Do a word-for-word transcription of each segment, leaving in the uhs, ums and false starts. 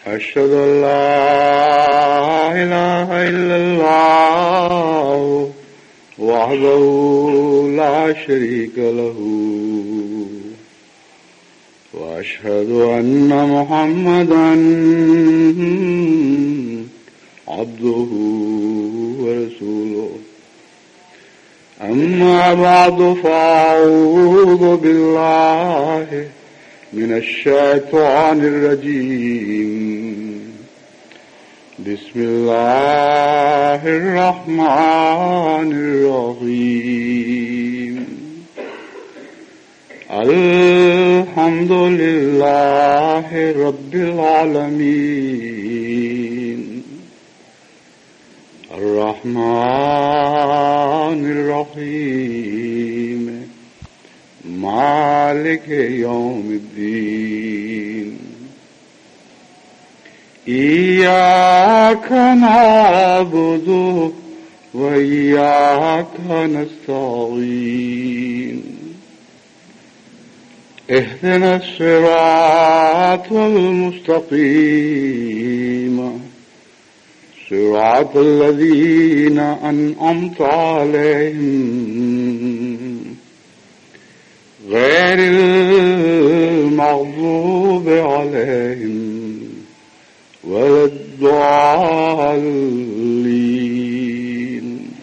أشهد أن لا إله إلا الله وحده لا شريك له وأشهد أن محمدا عبده ورسوله أما بعد فأعوذ بالله من الشيطان الرجيم بسم الله الرحمن الرحيم الحمد لله رب العالمين الرحمن الرحيم مالك يوم الدين إياك نعبد وإياك نستعين اهدنا الصراط المستقيم صراط الذين أنعمت عليهم غير المغضوب عليهم ولا الضالين.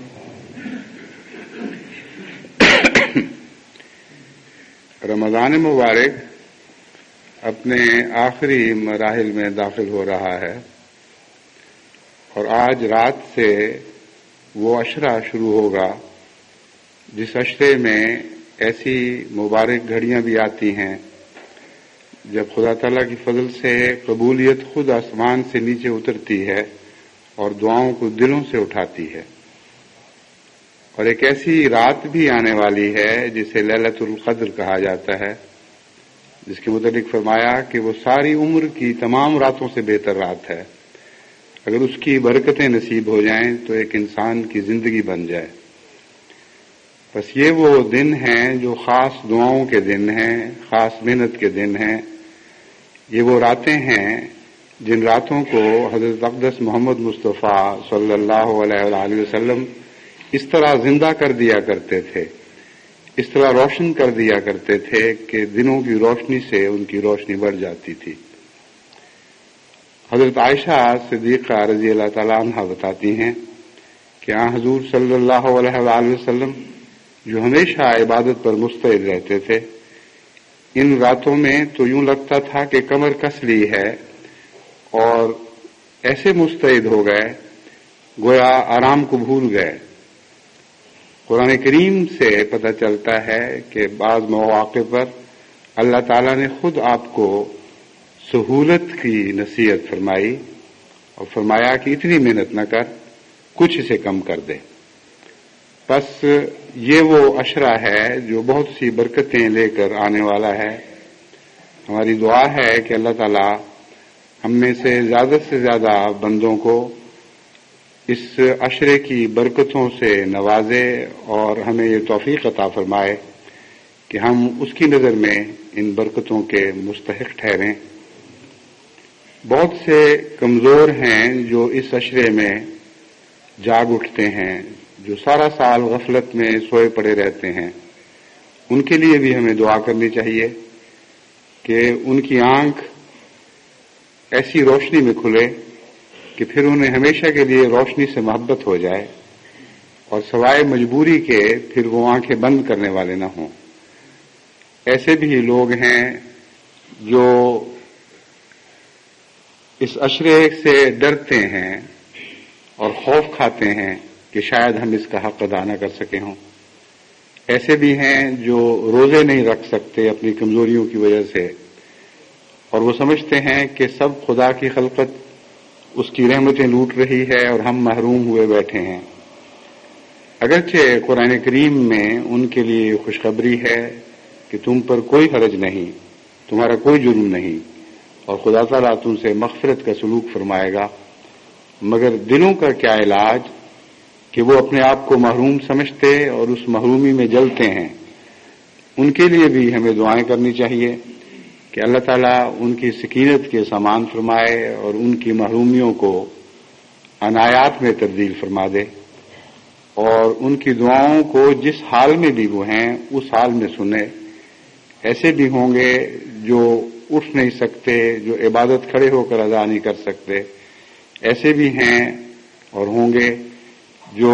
رمضان مبارک اپنے آخری مراحل میں داخل ہو رہا ہے اور آج رات سے وہ عشرہ شروع ہوگا جس عشرے میں ایسی مبارک گھڑیاں بھی آتی ہیں جب خدا تعالیٰ کی فضل سے قبولیت خود آسمان سے نیچے اترتی ہے اور دعاؤں کو دلوں سے اٹھاتی ہے. اور ایک ایسی رات بھی آنے والی ہے جسے لیلۃ القدر کہا جاتا ہے، جس کے متعلق فرمایا کہ وہ ساری عمر کی تمام راتوں سے بہتر رات ہے. اگر اس کی برکتیں نصیب ہو جائیں تو ایک انسان کی زندگی بن جائے. بس یہ وہ دن ہیں جو خاص دعاؤں کے دن ہیں، خاص محنت کے دن ہیں. یہ وہ راتیں ہیں جن راتوں کو حضرت اقدس محمد مصطفیٰ صلی اللہ علیہ وآلہ وسلم اس طرح زندہ کر دیا کرتے تھے، اس طرح روشن کر دیا کرتے تھے کہ دنوں کی روشنی سے ان کی روشنی بڑھ جاتی تھی. حضرت عائشہ صدیقہ رضی اللہ تعالیٰ عنہ بتاتی ہیں کہ آن حضور صلی اللہ علیہ وآلہ وسلم جو ہمیشہ عبادت پر مستعد رہتے تھے، ان راتوں میں تو یوں لگتا تھا کہ کمر کس لی ہے اور ایسے مستعد ہو گئے گویا آرام کو بھول گئے. قرآن کریم سے پتہ چلتا ہے کہ بعض مواقع پر اللہ تعالیٰ نے خود آپ کو سہولت کی نصیحت فرمائی اور فرمایا کہ اتنی محنت نہ کر، کچھ اسے کم کر دے. بس یہ وہ عشرہ ہے جو بہت سی برکتیں لے کر آنے والا ہے. ہماری دعا ہے کہ اللہ تعالیٰ ہم میں سے زیادہ سے زیادہ بندوں کو اس عشرے کی برکتوں سے نوازے اور ہمیں یہ توفیق عطا فرمائے کہ ہم اس کی نظر میں ان برکتوں کے مستحق ٹھہریں. بہت سے کمزور ہیں جو اس عشرے میں جاگ اٹھتے ہیں، جو سارا سال غفلت میں سوئے پڑے رہتے ہیں. ان کے لیے بھی ہمیں دعا کرنی چاہیے کہ ان کی آنکھ ایسی روشنی میں کھلے کہ پھر انہیں ہمیشہ کے لیے روشنی سے محبت ہو جائے اور سوائے مجبوری کے پھر وہ آنکھیں بند کرنے والے نہ ہوں. ایسے بھی لوگ ہیں جو اس عشرے سے ڈرتے ہیں اور خوف کھاتے ہیں کہ شاید ہم اس کا حق ادا نہ کر سکے ہوں. ایسے بھی ہیں جو روزے نہیں رکھ سکتے اپنی کمزوریوں کی وجہ سے اور وہ سمجھتے ہیں کہ سب خدا کی خلقت اس کی رحمتیں لوٹ رہی ہے اور ہم محروم ہوئے بیٹھے ہیں. اگرچہ قرآن کریم میں ان کے لیے خوشخبری ہے کہ تم پر کوئی حرج نہیں، تمہارا کوئی جرم نہیں اور خدا تعالیٰ تم سے مغفرت کا سلوک فرمائے گا. مگر دلوں کا کیا علاج کہ وہ اپنے آپ کو محروم سمجھتے اور اس محرومی میں جلتے ہیں. ان کے لیے بھی ہمیں دعائیں کرنی چاہیے کہ اللہ تعالیٰ ان کی سکینت کے سامان فرمائے اور ان کی محرومیوں کو عنایات میں تبدیل فرما دے، اور ان کی دعاؤں کو جس حال میں بھی وہ ہیں اس حال میں سنے۔ ایسے بھی ہوں گے جو اٹھ نہیں سکتے، جو عبادت کھڑے ہو کر ادا نہیں کر سکتے، ایسے بھی ہیں اور ہوں گے جو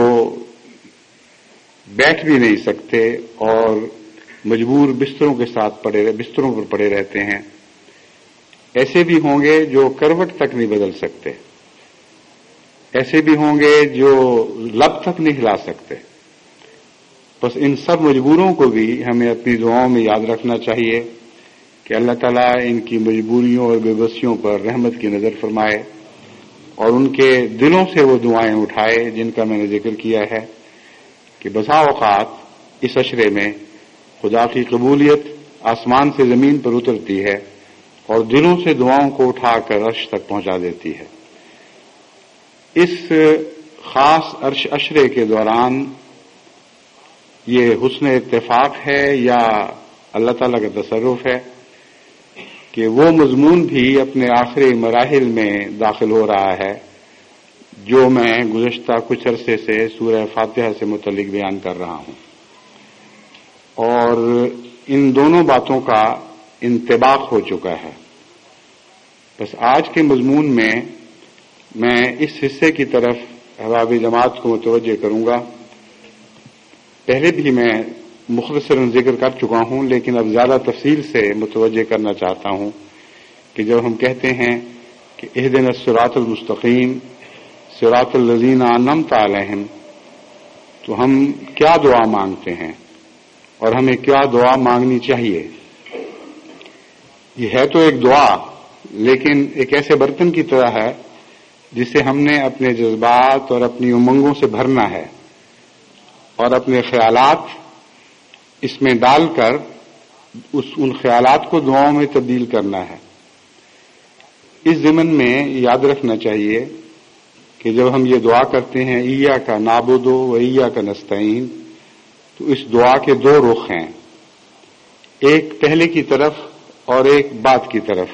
بیٹھ بھی نہیں سکتے اور مجبور بستروں کے ساتھ پڑے بستروں پر پڑے رہتے ہیں، ایسے بھی ہوں گے جو کروٹ تک نہیں بدل سکتے، ایسے بھی ہوں گے جو لب تک نہیں ہلا سکتے۔ بس ان سب مجبوروں کو بھی ہمیں اپنی دعاؤں میں یاد رکھنا چاہیے کہ اللہ تعالیٰ ان کی مجبوریوں اور بے بسیوں پر رحمت کی نظر فرمائے اور ان کے دلوں سے وہ دعائیں اٹھائے جن کا میں نے ذکر کیا ہے کہ بسا اوقات اس عشرے میں خدا کی قبولیت آسمان سے زمین پر اترتی ہے اور دلوں سے دعاؤں کو اٹھا کر عرش تک پہنچا دیتی ہے۔ اس خاص عرش عشرے کے دوران یہ حسن اتفاق ہے یا اللہ تعالیٰ کا تصرف ہے کہ وہ مضمون بھی اپنے آخری مراحل میں داخل ہو رہا ہے جو میں گزشتہ کچھ عرصے سے سورہ فاتحہ سے متعلق بیان کر رہا ہوں، اور ان دونوں باتوں کا انطباق ہو چکا ہے۔ بس آج کے مضمون میں میں اس حصے کی طرف احباب جماعت کو متوجہ کروں گا۔ پہلے بھی میں مختصراً ذکر کر چکا ہوں، لیکن اب زیادہ تفصیل سے متوجہ کرنا چاہتا ہوں کہ جب ہم کہتے ہیں کہ اہدنا الصراط المستقیم صراط الذین انعمت علیہم، تو ہم کیا دعا مانگتے ہیں اور ہمیں کیا دعا مانگنی چاہیے۔ یہ ہے تو ایک دعا، لیکن ایک ایسے برتن کی طرح ہے جسے ہم نے اپنے جذبات اور اپنی امنگوں سے بھرنا ہے اور اپنے خیالات اس میں ڈال کر اس ان خیالات کو دعاؤں میں تبدیل کرنا ہے۔ اس ضمن میں یاد رکھنا چاہیے کہ جب ہم یہ دعا کرتے ہیں ایاک نعبد و ایاک نستعین، تو اس دعا کے دو رخ ہیں، ایک پہلے کی طرف اور ایک بعد کی طرف۔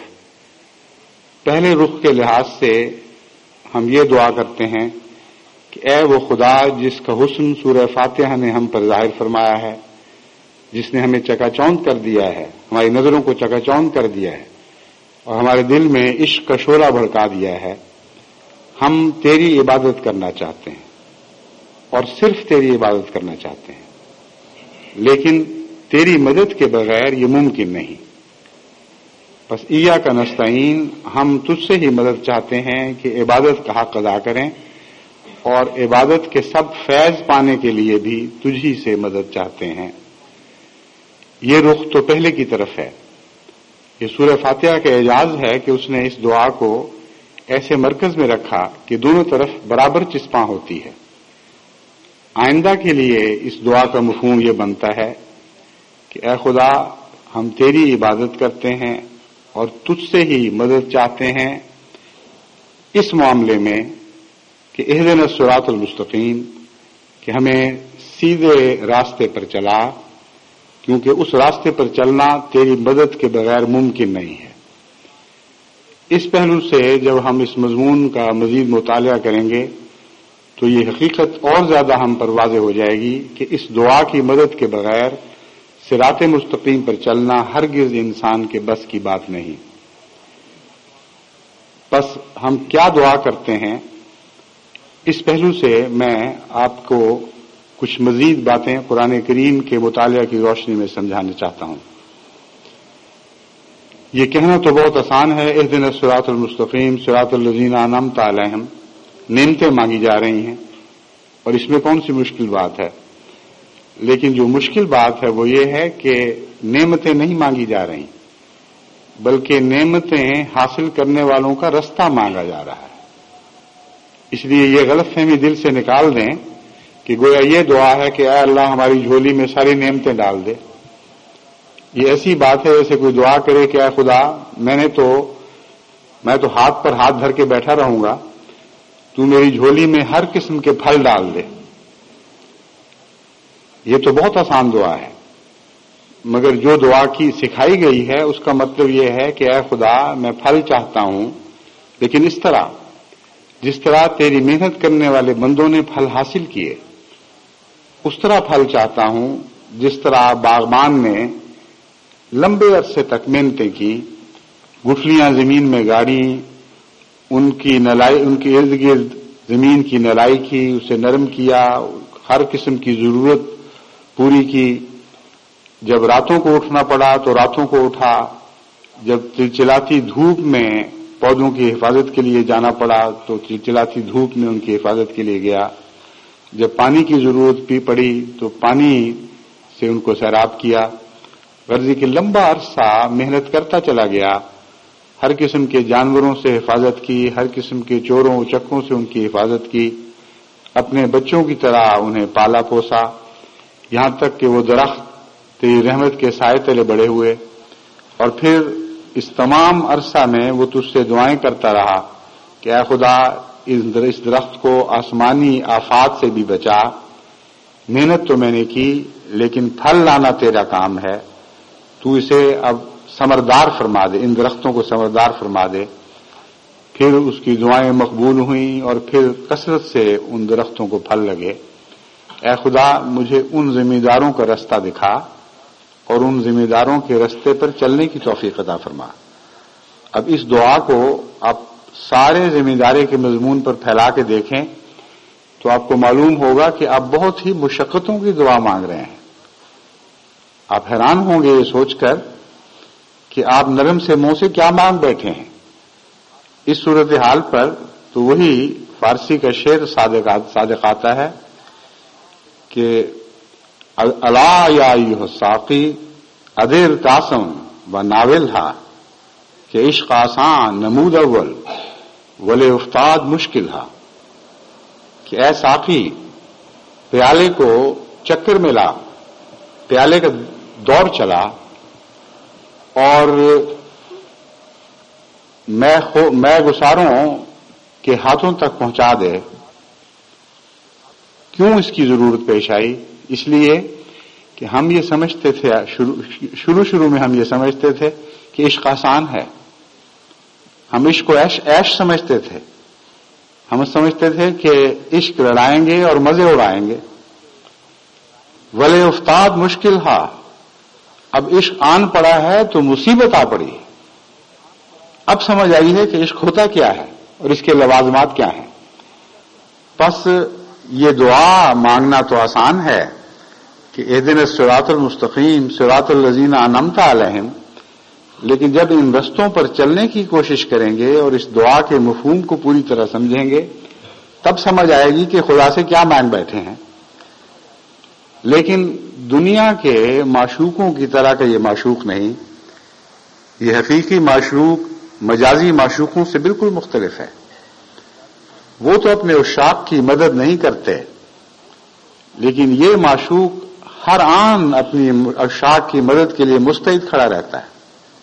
پہلے رخ کے لحاظ سے ہم یہ دعا کرتے ہیں کہ اے وہ خدا جس کا حسن سورہ فاتحہ نے ہم پر ظاہر فرمایا ہے، جس نے ہمیں چکا چوند کر دیا ہے، ہماری نظروں کو چکا چوند کر دیا ہے اور ہمارے دل میں عشق کا شعلہ بھڑکا دیا ہے، ہم تیری عبادت کرنا چاہتے ہیں اور صرف تیری عبادت کرنا چاہتے ہیں، لیکن تیری مدد کے بغیر یہ ممکن نہیں۔ بس ایاک نستعین، ہم تجھ سے ہی مدد چاہتے ہیں کہ عبادت کا حق ادا کریں، اور عبادت کے سب فیض پانے کے لیے بھی تجھ ہی سے مدد چاہتے ہیں۔ یہ رخ تو پہلے کی طرف ہے۔ یہ سورہ فاتحہ کا اعجاز ہے کہ اس نے اس دعا کو ایسے مرکز میں رکھا کہ دونوں طرف برابر چسپاں ہوتی ہے۔ آئندہ کے لیے اس دعا کا مفہوم یہ بنتا ہے کہ اے خدا، ہم تیری عبادت کرتے ہیں اور تجھ سے ہی مدد چاہتے ہیں اس معاملے میں کہ اہدنا الصراط المستقیم، کہ ہمیں سیدھے راستے پر چلا، کیونکہ اس راستے پر چلنا تیری مدد کے بغیر ممکن نہیں ہے۔ اس پہلو سے جب ہم اس مضمون کا مزید مطالعہ کریں گے تو یہ حقیقت اور زیادہ ہم پر واضح ہو جائے گی کہ اس دعا کی مدد کے بغیر صراط مستقیم پر چلنا ہرگز انسان کے بس کی بات نہیں۔ بس ہم کیا دعا کرتے ہیں، اس پہلو سے میں آپ کو کچھ مزید باتیں قرآن کریم کے مطالعہ کی روشنی میں سمجھانا چاہتا ہوں۔ یہ کہنا تو بہت آسان ہے، اہدنا الصراط المستقیم صراط الذین انعمت علیہم، نعمتیں مانگی جا رہی ہیں، اور اس میں کون سی مشکل بات ہے؟ لیکن جو مشکل بات ہے وہ یہ ہے کہ نعمتیں نہیں مانگی جا رہی، بلکہ نعمتیں حاصل کرنے والوں کا رستہ مانگا جا رہا ہے۔ اس لیے یہ غلط فہمی دل سے نکال دیں کہ گویا یہ دعا ہے کہ اے اللہ ہماری جھولی میں ساری نعمتیں ڈال دے۔ یہ ایسی بات ہے جیسے کوئی دعا کرے کہ اے خدا، میں نے تو میں تو ہاتھ پر ہاتھ دھر کے بیٹھا رہوں گا، تو میری جھولی میں ہر قسم کے پھل ڈال دے۔ یہ تو بہت آسان دعا ہے، مگر جو دعا کی سکھائی گئی ہے اس کا مطلب یہ ہے کہ اے خدا میں پھل چاہتا ہوں، لیکن اس طرح جس طرح تیری محنت کرنے والے بندوں نے پھل حاصل کیے، اس طرح پھل چاہتا ہوں جس طرح باغبان نے لمبے عرصے تک محنتیں کی، گٹھلیاں زمین میں گاڑی، ان کی نلائی، ان کے ارد گرد زمین کی نلائی کی، اسے نرم کیا، ہر قسم کی ضرورت پوری کی، جب راتوں کو اٹھنا پڑا تو راتوں کو اٹھا، جب چلچلاتی دھوپ میں پودوں کی حفاظت کے لیے جانا پڑا تو چلچلاتی دھوپ میں ان کی حفاظت کے لیے گیا، جب پانی کی ضرورت بھی پڑی تو پانی سے ان کو سیراب کیا، غرضی کہ لمبا عرصہ محنت کرتا چلا گیا، ہر قسم کے جانوروں سے حفاظت کی، ہر قسم کے چوروں چکوں سے ان کی حفاظت کی، اپنے بچوں کی طرح انہیں پالا پوسا، یہاں تک کہ وہ درخت تیری رحمت کے سائے تلے بڑے ہوئے، اور پھر اس تمام عرصہ میں وہ تجھ سے دعائیں کرتا رہا کہ اے خدا اس درخت کو آسمانی آفات سے بھی بچا، محنت تو میں نے کی لیکن پھل لانا تیرا کام ہے، تو اسے اب ثمردار فرما دے، ان درختوں کو ثمردار فرما دے۔ پھر اس کی دعائیں مقبول ہوئیں اور پھر کثرت سے ان درختوں کو پھل لگے۔ اے خدا مجھے ان ذمہ داروں کا رستہ دکھا اور ان ذمہ داروں کے رستے پر چلنے کی توفیق عطا فرما۔ اب اس دعا کو آپ سارے ذمہ داری کے مضمون پر پھیلا کے دیکھیں تو آپ کو معلوم ہوگا کہ آپ بہت ہی مشقتوں کی دعا مانگ رہے ہیں۔ آپ حیران ہوں گے یہ سوچ کر کہ آپ نرم سے منہ سے کیا مانگ بیٹھے ہیں۔ اس صورتحال پر تو وہی فارسی کا شعر صادق آتا ہے کہ الا یا ایھا الساقی ادر تاسم و ناولھا کہ عشق آسان نمود اول ولے افتاد مشکل ہا، کہ اے ساقی پیالے کو چکر میں لا، پیالے کا دور چلا اور میں میں گساروں کے ہاتھوں تک پہنچا دے۔ کیوں اس کی ضرورت پیش آئی؟ اس لیے کہ ہم یہ سمجھتے تھے شروع شروع میں ہم یہ سمجھتے تھے کہ عشق آسان ہے، ہم عشق کو عیش عیش سمجھتے تھے، ہم سمجھتے تھے کہ عشق لڑائیں گے اور مزے اڑائیں گے۔ ولے افتاد مشکل ہا، اب عشق آن پڑا ہے تو مصیبت آ پڑی، اب سمجھ آئی ہے کہ عشق ہوتا کیا ہے اور اس کے لوازمات کیا ہیں۔ پس یہ دعا مانگنا تو آسان ہے کہ اہدنا الصراط المستقیم صراط الذین انعمت علیہم، لیکن جب ان رستوں پر چلنے کی کوشش کریں گے اور اس دعا کے مفہوم کو پوری طرح سمجھیں گے تب سمجھ آئے گی کہ خدا سے کیا مانگ بیٹھے ہیں۔ لیکن دنیا کے معشوقوں کی طرح کا یہ معشوق نہیں، یہ حقیقی معشوق مجازی معشوقوں سے بالکل مختلف ہے۔ وہ تو اپنے عشاق کی مدد نہیں کرتے، لیکن یہ معشوق ہر آن اپنی عشاق کی مدد کے لیے مستعد کھڑا رہتا ہے۔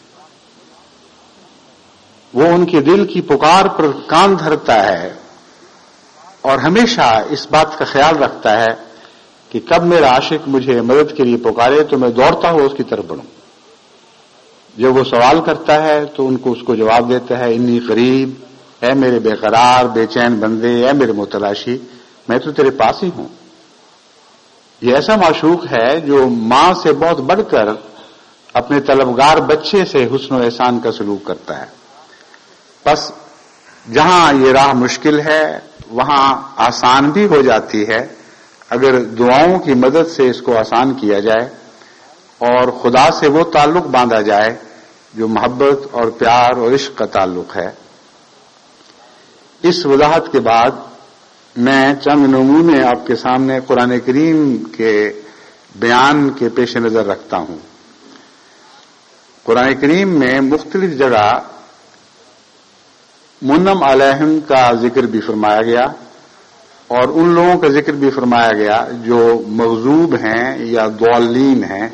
وہ ان کے دل کی پکار پر کان دھرتا ہے اور ہمیشہ اس بات کا خیال رکھتا ہے کہ کب میرا عاشق مجھے مدد کے لیے پکارے تو میں دوڑتا ہوں اس کی طرف بڑھوں۔ جب وہ سوال کرتا ہے تو ان کو اس کو جواب دیتا ہے انی قریب، اے میرے بے قرار بے چین بندے، اے میرے متلاشی، میں تو تیرے پاس ہی ہوں۔ یہ ایسا معشوق ہے جو ماں سے بہت بڑھ کر اپنے طلبگار بچے سے حسن و احسان کا سلوک کرتا ہے۔ بس جہاں یہ راہ مشکل ہے وہاں آسان بھی ہو جاتی ہے اگر دعاؤں کی مدد سے اس کو آسان کیا جائے اور خدا سے وہ تعلق باندھا جائے جو محبت اور پیار اور عشق کا تعلق ہے۔ اس وضاحت کے بعد میں چند نمونے آپ کے سامنے قرآن کریم کے بیان کے پیش نظر رکھتا ہوں۔ قرآن کریم میں مختلف جگہ منعم علیہم کا ذکر بھی فرمایا گیا اور ان لوگوں کا ذکر بھی فرمایا گیا جو مغضوب ہیں یا ضالین ہیں۔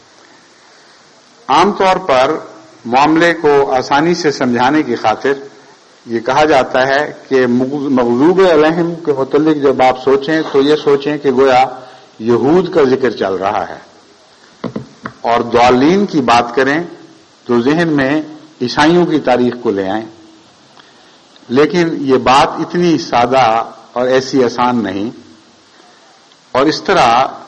عام طور پر معاملے کو آسانی سے سمجھانے کی خاطر یہ کہا جاتا ہے کہ مغضوب علیہم کے متعلق جب آپ سوچیں تو یہ سوچیں کہ گویا یہود کا ذکر چل رہا ہے، اور ضالین کی بات کریں تو ذہن میں عیسائیوں کی تاریخ کو لے آئیں، لیکن یہ بات اتنی سادہ اور ایسی آسان نہیں، اور اس طرح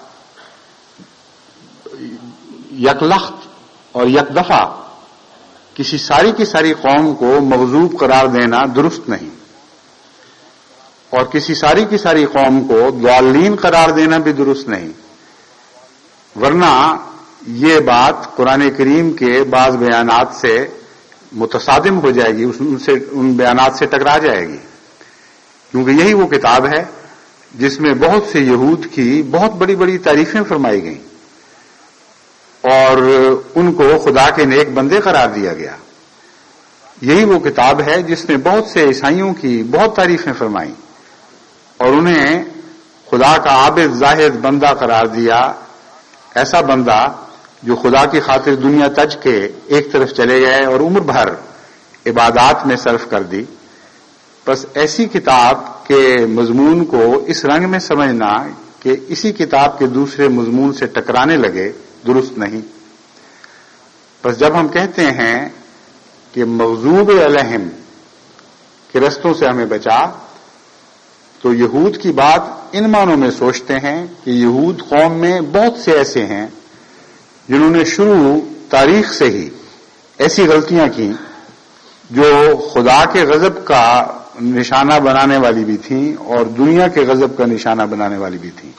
یکلخت اور یک دفعہ کسی ساری کی ساری قوم کو مغضوب قرار دینا درست نہیں، اور کسی ساری کی ساری قوم کو ضالین قرار دینا بھی درست نہیں، ورنہ یہ بات قرآن کریم کے بعض بیانات سے متصادم ہو جائے گی، ان سے ان بیانات سے ٹکرا جائے گی، کیونکہ یہی وہ کتاب ہے جس میں بہت سے یہود کی بہت بڑی بڑی تعریفیں فرمائی گئیں اور ان کو خدا کے نیک بندے قرار دیا گیا۔ یہی وہ کتاب ہے جس نے بہت سے عیسائیوں کی بہت تعریفیں فرمائیں اور انہیں خدا کا عابد زاہد بندہ قرار دیا، ایسا بندہ جو خدا کی خاطر دنیا تج کے ایک طرف چلے گئے اور عمر بھر عبادات میں صرف کر دی۔ بس ایسی کتاب کے مضمون کو اس رنگ میں سمجھنا کہ اسی کتاب کے دوسرے مضمون سے ٹکرانے لگے درست نہیں۔ بس جب ہم کہتے ہیں کہ مغضوب علیہم کے رستوں سے ہمیں بچا، تو یہود کی بات ان معنوں میں سوچتے ہیں کہ یہود قوم میں بہت سے ایسے ہیں جنہوں نے شروع تاریخ سے ہی ایسی غلطیاں کی جو خدا کے غضب کا نشانہ بنانے والی بھی تھیں اور دنیا کے غضب کا نشانہ بنانے والی بھی تھیں۔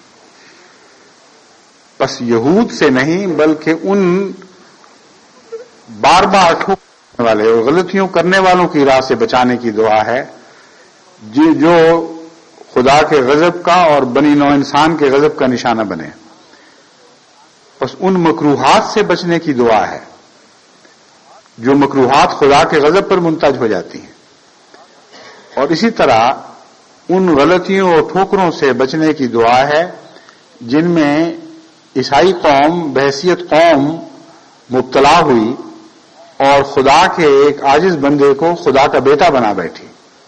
بس یہود سے نہیں بلکہ ان بار بار ٹھوکنے والے اور غلطیوں کرنے والوں کی راہ سے بچانے کی دعا ہے جو خدا کے غضب کا اور بنی نوع انسان کے غضب کا نشانہ بنے۔ بس ان مکروہات سے بچنے کی دعا ہے جو مکروہات خدا کے غضب پر منتج ہو جاتی ہیں، اور اسی طرح ان غلطیوں اور ٹھوکروں سے بچنے کی دعا ہے جن میں عیسائی قوم بحیثیت قوم مبتلا ہوئی اور خدا کے ایک عاجز بندے کو خدا کا بیٹا بنا بیٹھی۔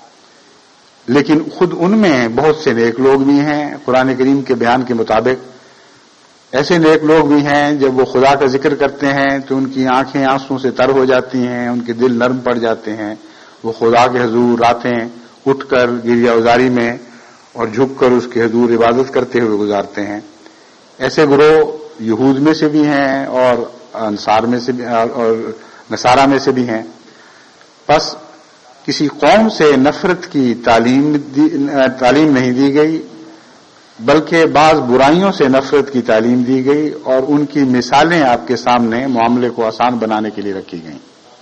لیکن خود ان میں بہت سے نیک لوگ بھی ہیں، قرآن کریم کے بیان کے مطابق ایسے نیک لوگ بھی ہیں جب وہ خدا کا ذکر کرتے ہیں تو ان کی آنکھیں آنسوں سے تر ہو جاتی ہیں، ان کے دل نرم پڑ جاتے ہیں، وہ خدا کے حضور راتیں اٹھ کر گریہ ازاری میں اور جھک کر اس کے حضور عبادت کرتے ہوئے گزارتے ہیں۔ ایسے گروہ یہود میں سے بھی ہیں اور انصار میں سے بھی اور نصارہ میں سے بھی ہیں۔ بس کسی قوم سے نفرت کی تعلیم تعلیم نہیں دی گئی بلکہ بعض برائیوں سے نفرت کی تعلیم دی گئی اور ان کی مثالیں آپ کے سامنے معاملے کو آسان بنانے کے لیے رکھی گئیں۔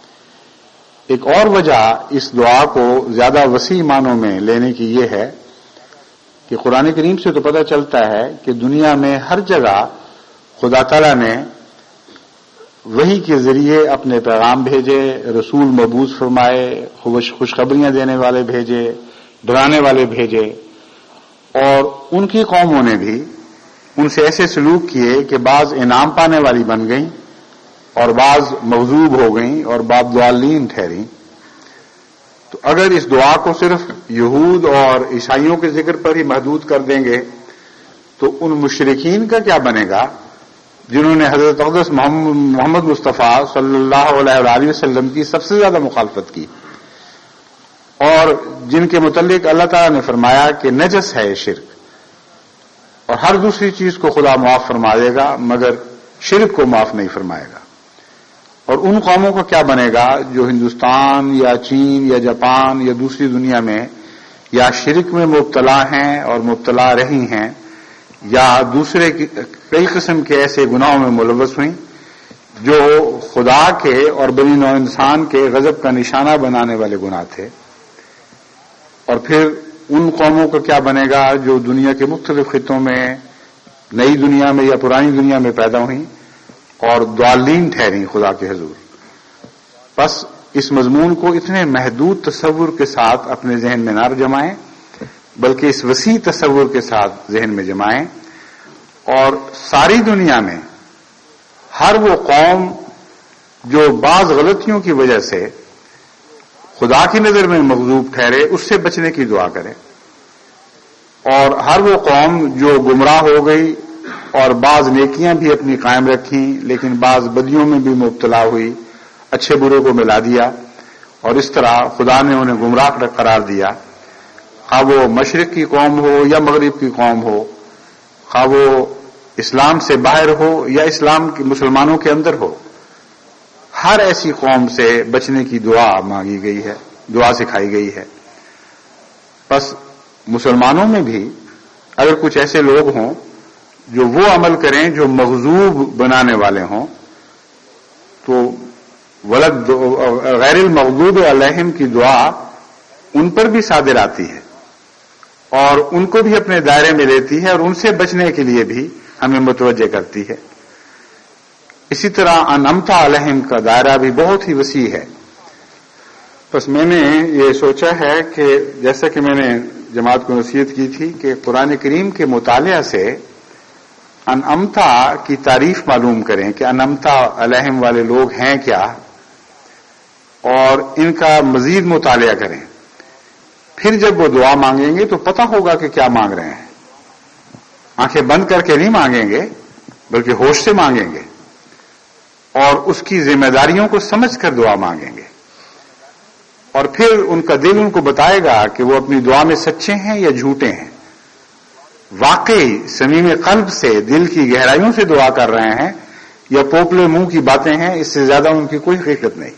ایک اور وجہ اس دعا کو زیادہ وسیع معنوں میں لینے کی یہ ہے کہ قرآن کریم سے تو پتہ چلتا ہے کہ دنیا میں ہر جگہ خدا تعالیٰ نے وحی کے ذریعے اپنے پیغام بھیجے، رسول مبعوث فرمائے، خوشخبریاں دینے والے بھیجے، ڈرانے والے بھیجے، اور ان کی قوموں نے بھی ان سے ایسے سلوک کیے کہ بعض انعام پانے والی بن گئیں اور بعض مغضوب ہو گئیں اور بعض ضالین ٹھہریں۔ تو اگر اس دعا کو صرف یہود اور عیسائیوں کے ذکر پر ہی محدود کر دیں گے تو ان مشرکین کا کیا بنے گا جنہوں نے حضرت اقدس محمد مصطفیٰ صلی اللہ علیہ وآلہ وسلم کی سب سے زیادہ مخالفت کی اور جن کے متعلق اللہ تعالیٰ نے فرمایا کہ نجس ہے یہ شرک، اور ہر دوسری چیز کو خدا معاف فرما دے گا مگر شرک کو معاف نہیں فرمائے گا۔ اور ان قوموں کا کیا بنے گا جو ہندوستان یا چین یا جاپان یا دوسری دنیا میں یا شرک میں مبتلا ہیں اور مبتلا رہی ہیں یا دوسرے کئی قسم کے ایسے گناہوں میں ملوث ہوئیں جو خدا کے اور بنی نوع انسان کے غضب کا نشانہ بنانے والے گناہ تھے۔ اور پھر ان قوموں کا کیا بنے گا جو دنیا کے مختلف خطوں میں نئی دنیا میں یا پرانی دنیا میں پیدا ہوئیں اور ضالین ٹھہریں خدا کے حضور۔ بس اس مضمون کو اتنے محدود تصور کے ساتھ اپنے ذہن میں نہ جمائیں بلکہ اس وسیع تصور کے ساتھ ذہن میں جمائیں، اور ساری دنیا میں ہر وہ قوم جو بعض غلطیوں کی وجہ سے خدا کی نظر میں مغضوب ٹھہرے اس سے بچنے کی دعا کرے، اور ہر وہ قوم جو گمراہ ہو گئی اور بعض نیکیاں بھی اپنی قائم رکھیں لیکن بعض بدیوں میں بھی مبتلا ہوئی، اچھے برے کو ملا دیا، اور اس طرح خدا نے انہیں گمراہ قرار دیا، خواہ وہ مشرق کی قوم ہو یا مغرب کی قوم ہو، خواہ وہ اسلام سے باہر ہو یا اسلام کے مسلمانوں کے اندر ہو، ہر ایسی قوم سے بچنے کی دعا مانگی گئی ہے، دعا سکھائی گئی ہے۔ بس مسلمانوں میں بھی اگر کچھ ایسے لوگ ہوں جو وہ عمل کریں جو مغضوب بنانے والے ہوں، تو ولد غیر المغضوب علیہم کی دعا ان پر بھی صادر آتی ہے اور ان کو بھی اپنے دائرے میں لیتی ہے اور ان سے بچنے کے لیے بھی ہمیں متوجہ کرتی ہے۔ اسی طرح انعمت علیہم کا دائرہ بھی بہت ہی وسیع ہے۔ بس میں نے یہ سوچا ہے کہ جیسا کہ میں نے جماعت کو نصیحت کی تھی کہ قرآن کریم کے مطالعہ سے انعمتا کی تعریف معلوم کریں کہ انعمتا علیہم والے لوگ ہیں کیا، اور ان کا مزید مطالعہ کریں، پھر جب وہ دعا مانگیں گے تو پتہ ہوگا کہ کیا مانگ رہے ہیں۔ آنکھیں بند کر کے نہیں مانگیں گے بلکہ ہوش سے مانگیں گے اور اس کی ذمہ داریوں کو سمجھ کر دعا مانگیں گے، اور پھر ان کا دل ان کو بتائے گا کہ وہ اپنی دعا میں سچے ہیں یا جھوٹے ہیں، واقعی صمیم قلب سے دل کی گہرائیوں سے دعا کر رہے ہیں یا پوپلے منہ کی باتیں ہیں، اس سے زیادہ ان کی کوئی حقیقت نہیں۔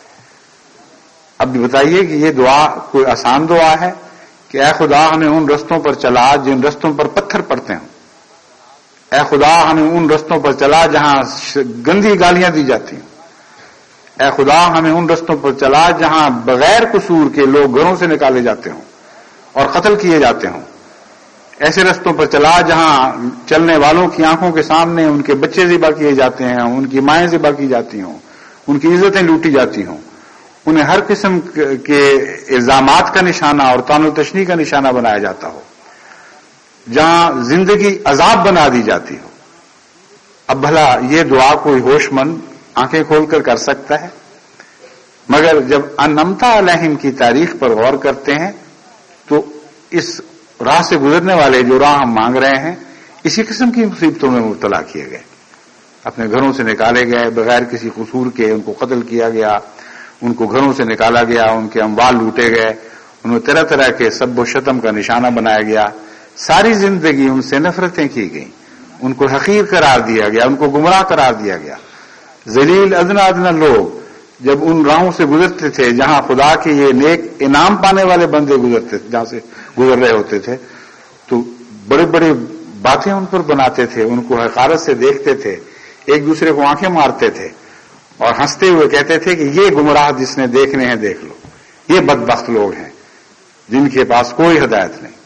اب بھی بتائیے کہ یہ دعا کوئی آسان دعا ہے کہ اے خدا ہمیں ان رستوں پر چلا جن رستوں پر پتھر پڑتے ہوں، اے خدا ہمیں ان رستوں پر چلا جہاں گندی گالیاں دی جاتی ہیں، اے خدا ہمیں ان رستوں پر چلا جہاں بغیر قصور کے لوگ گھروں سے نکالے جاتے ہوں اور قتل کیے جاتے ہوں، ایسے رستوں پر چلا جہاں چلنے والوں کی آنکھوں کے سامنے ان کے بچے ذبح کیے جاتے ہیں، ان کی مائیں ذبح کی جاتی ہوں، ان کی عزتیں لوٹی جاتی ہوں، انہیں ہر قسم کے الزامات کا نشانہ اور طعن و تشنیع کا نشانہ بنایا جاتا ہو، جہاں زندگی عذاب بنا دی جاتی ہو۔ اب بھلا یہ دعا کوئی ہوش مند آنکھیں کھول کر کر سکتا ہے؟ مگر جب انعمت علیہم کی تاریخ پر غور کرتے ہیں تو اس راہ سے گزرنے والے جو راہ ہم مانگ رہے ہیں اسی قسم کی مصیبتوں میں مبتلا کیے گئے، اپنے گھروں سے نکالے گئے بغیر کسی قصور کے، ان کو قتل کیا گیا، ان کو گھروں سے نکالا گیا، ان کے اموال لوٹے گئے، انہیں طرح طرح کے سب و شتم کا نشانہ بنایا گیا، ساری زندگی ان سے نفرتیں کی گئیں، ان کو حقیر قرار دیا گیا، ان کو گمراہ قرار دیا گیا۔ ذلیل ادنا ادنا لوگ جب ان راہوں سے گزرتے تھے جہاں خدا کے یہ نیک انعام پانے والے بندے گزرتے تھے، جہاں سے گزر رہے ہوتے تھے، تو بڑے بڑے باتیں ان پر بناتے تھے، ان کو حقارت سے دیکھتے تھے، ایک دوسرے کو آنکھیں مارتے تھے اور ہنستے ہوئے کہتے تھے کہ یہ گمراہ جس نے دیکھنے ہیں دیکھ لو، یہ بدبخت لوگ ہیں جن کے پاس کوئی ہدایت نہیں۔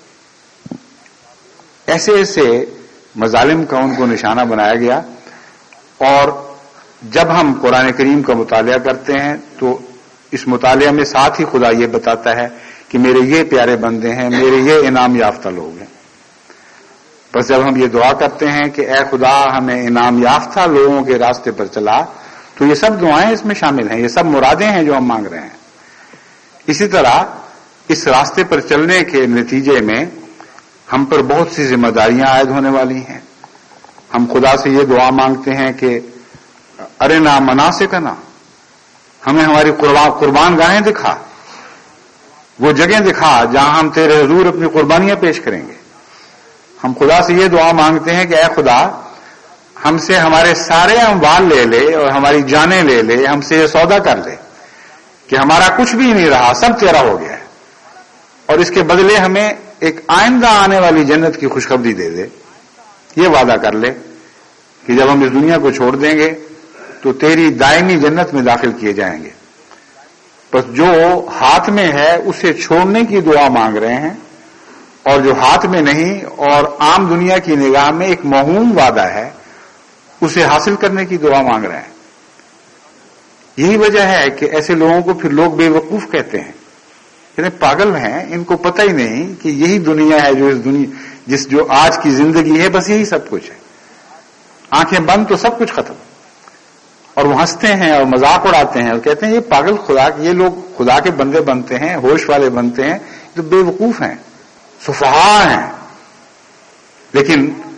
ایسے ایسے مظالم کا ان کو نشانہ بنایا گیا، اور جب ہم قرآن کریم کا مطالعہ کرتے ہیں تو اس مطالعہ میں ساتھ ہی خدا یہ بتاتا ہے کہ میرے یہ پیارے بندے ہیں، میرے یہ انعام یافتہ لوگ ہیں۔ بس جب ہم یہ دعا کرتے ہیں کہ اے خدا ہمیں انعام یافتہ لوگوں کے راستے پر چلا، تو یہ سب دعائیں اس میں شامل ہیں، یہ سب مرادیں ہیں جو ہم مانگ رہے ہیں۔ اسی طرح اس راستے پر چلنے کے نتیجے میں ہم پر بہت سی ذمہ داریاں عائد ہونے والی ہیں۔ ہم خدا سے یہ دعا مانگتے ہیں کہ ارنا مناسکنا، ہمیں ہماری قربان گاہیں دکھا، وہ جگہیں دکھا جہاں ہم تیرے حضور اپنی قربانیاں پیش کریں گے۔ ہم خدا سے یہ دعا مانگتے ہیں کہ اے خدا ہم سے ہمارے سارے اموال لے لے اور ہماری جانیں لے لے، ہم سے یہ سودا کر لے کہ ہمارا کچھ بھی نہیں رہا، سب تیرا ہو گیا ہے، اور اس کے بدلے ہمیں ایک آئندہ آنے والی جنت کی خوشخبری دے دے۔ یہ وعدہ کر لے کہ جب ہم اس دنیا کو چھوڑ دیں گے تو تیری دائمی جنت میں داخل کیے جائیں گے۔ بس جو ہاتھ میں ہے اسے چھوڑنے کی دعا مانگ رہے ہیں، اور جو ہاتھ میں نہیں اور عام دنیا کی نگاہ میں ایک موہوم وعدہ ہے اسے حاصل کرنے کی دعا مانگ رہے ہیں۔ یہی وجہ ہے کہ ایسے لوگوں کو پھر لوگ بے وقوف کہتے ہیں، یعنی پاگل ہیں، ان کو پتہ ہی نہیں کہ یہی دنیا ہے، جو اس دنیا جس جو آج کی زندگی ہے بس یہی سب کچھ ہے، آنکھیں بند تو سب کچھ ختم۔ اور وہ ہنستے ہیں اور مذاق اڑاتے ہیں اور کہتے ہیں یہ پاگل خدا یہ لوگ خدا کے بندے بنتے ہیں، ہوش والے بنتے ہیں، تو بے وقوف ہیں، سفہاء ہیں۔ لیکن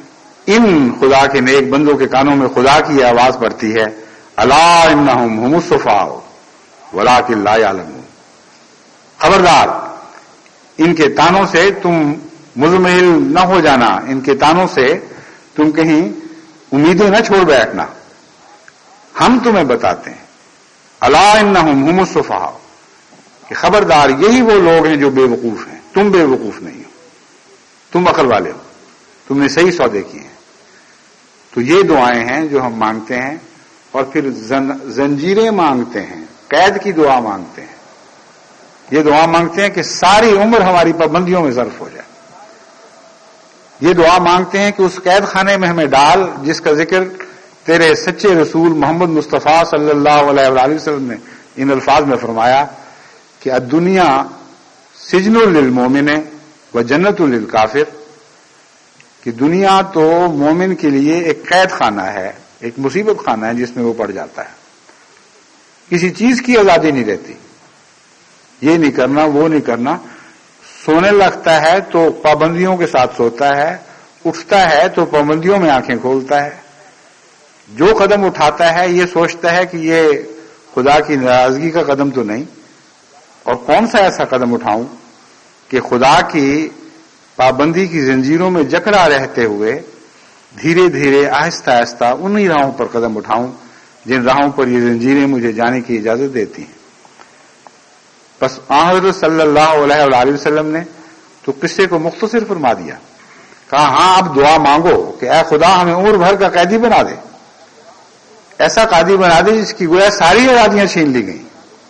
ان خدا کے نیک بندوں کے کانوں میں خدا کی یہ آواز پڑتی ہے، الا انہم هم الصفاء ولکن لا یعلمون، خبردار ان کے تانوں سے تم مزمحل نہ ہو جانا، ان کے تانوں سے تم کہیں امیدیں نہ چھوڑ بیٹھنا، ہم تمہیں بتاتے ہیں، الا انہم هم الصفاء، کہ خبردار یہی وہ لوگ ہیں جو بے وقوف ہیں، تم بے وقوف نہیں ہو، تم عقل والے ہو، تم نے صحیح سودے کیے ہیں۔ تو یہ دعائیں ہیں جو ہم مانگتے ہیں، اور پھر زنجیریں مانگتے ہیں، قید کی دعا مانگتے ہیں، یہ دعا مانگتے ہیں کہ ساری عمر ہماری پابندیوں میں ظرف ہو جائے، یہ دعا مانگتے ہیں کہ اس قید خانے میں ہمیں ڈال جس کا ذکر تیرے سچے رسول محمد مصطفیٰ صلی اللہ علیہ وآلہ وسلم نے ان الفاظ میں فرمایا کہ الدنیا سجن للمومن و جنت للکافر، کہ دنیا تو مومن کے لیے ایک قید خانہ ہے، ایک مصیبت خانہ ہے جس میں وہ پڑ جاتا ہے، کسی چیز کی آزادی نہیں رہتی، یہ نہیں کرنا وہ نہیں کرنا، سونے لگتا ہے تو پابندیوں کے ساتھ سوتا ہے، اٹھتا ہے تو پابندیوں میں آنکھیں کھولتا ہے، جو قدم اٹھاتا ہے یہ سوچتا ہے کہ یہ خدا کی ناراضگی کا قدم تو نہیں، اور کون سا ایسا قدم اٹھاؤں کہ خدا کی پابندی کی زنجیروں میں جکڑا رہتے ہوئے دھیرے دھیرے آہستہ آہستہ انہی راہوں پر قدم اٹھاؤں جن راہوں پر یہ زنجیریں مجھے جانے کی اجازت دیتی ہیں۔ بس حضرت صلی اللہ علیہ وآلہ وسلم نے تو قصے کو مختصر فرما دیا، کہا ہاں اب دعا مانگو کہ اے خدا ہمیں عمر بھر کا قیدی بنا دے، ایسا قیدی بنا دے جس کی گویا ساری آزادیاں چھین لی گئیں۔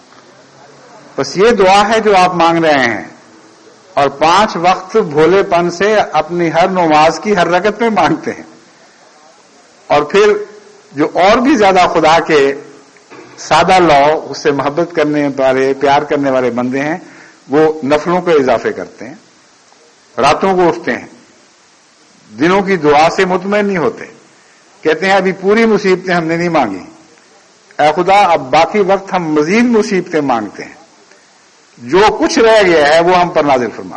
بس یہ دعا ہے جو آپ مانگ رہے ہیں، اور پانچ وقت بھولے پن سے اپنی ہر نماز کی ہر رکعت میں مانگتے ہیں، اور پھر جو اور بھی زیادہ خدا کے سادہ لو اس سے محبت کرنے والے پیار کرنے والے بندے ہیں وہ نفلوں کے اضافے کرتے ہیں، راتوں کو اٹھتے ہیں، دنوں کی دعا سے مطمئن نہیں ہوتے، کہتے ہیں ابھی پوری مصیبتیں ہم نے نہیں مانگی، اے خدا اب باقی وقت ہم مزید مصیبتیں مانگتے ہیں، جو کچھ رہ گیا ہے وہ ہم پر نازل فرما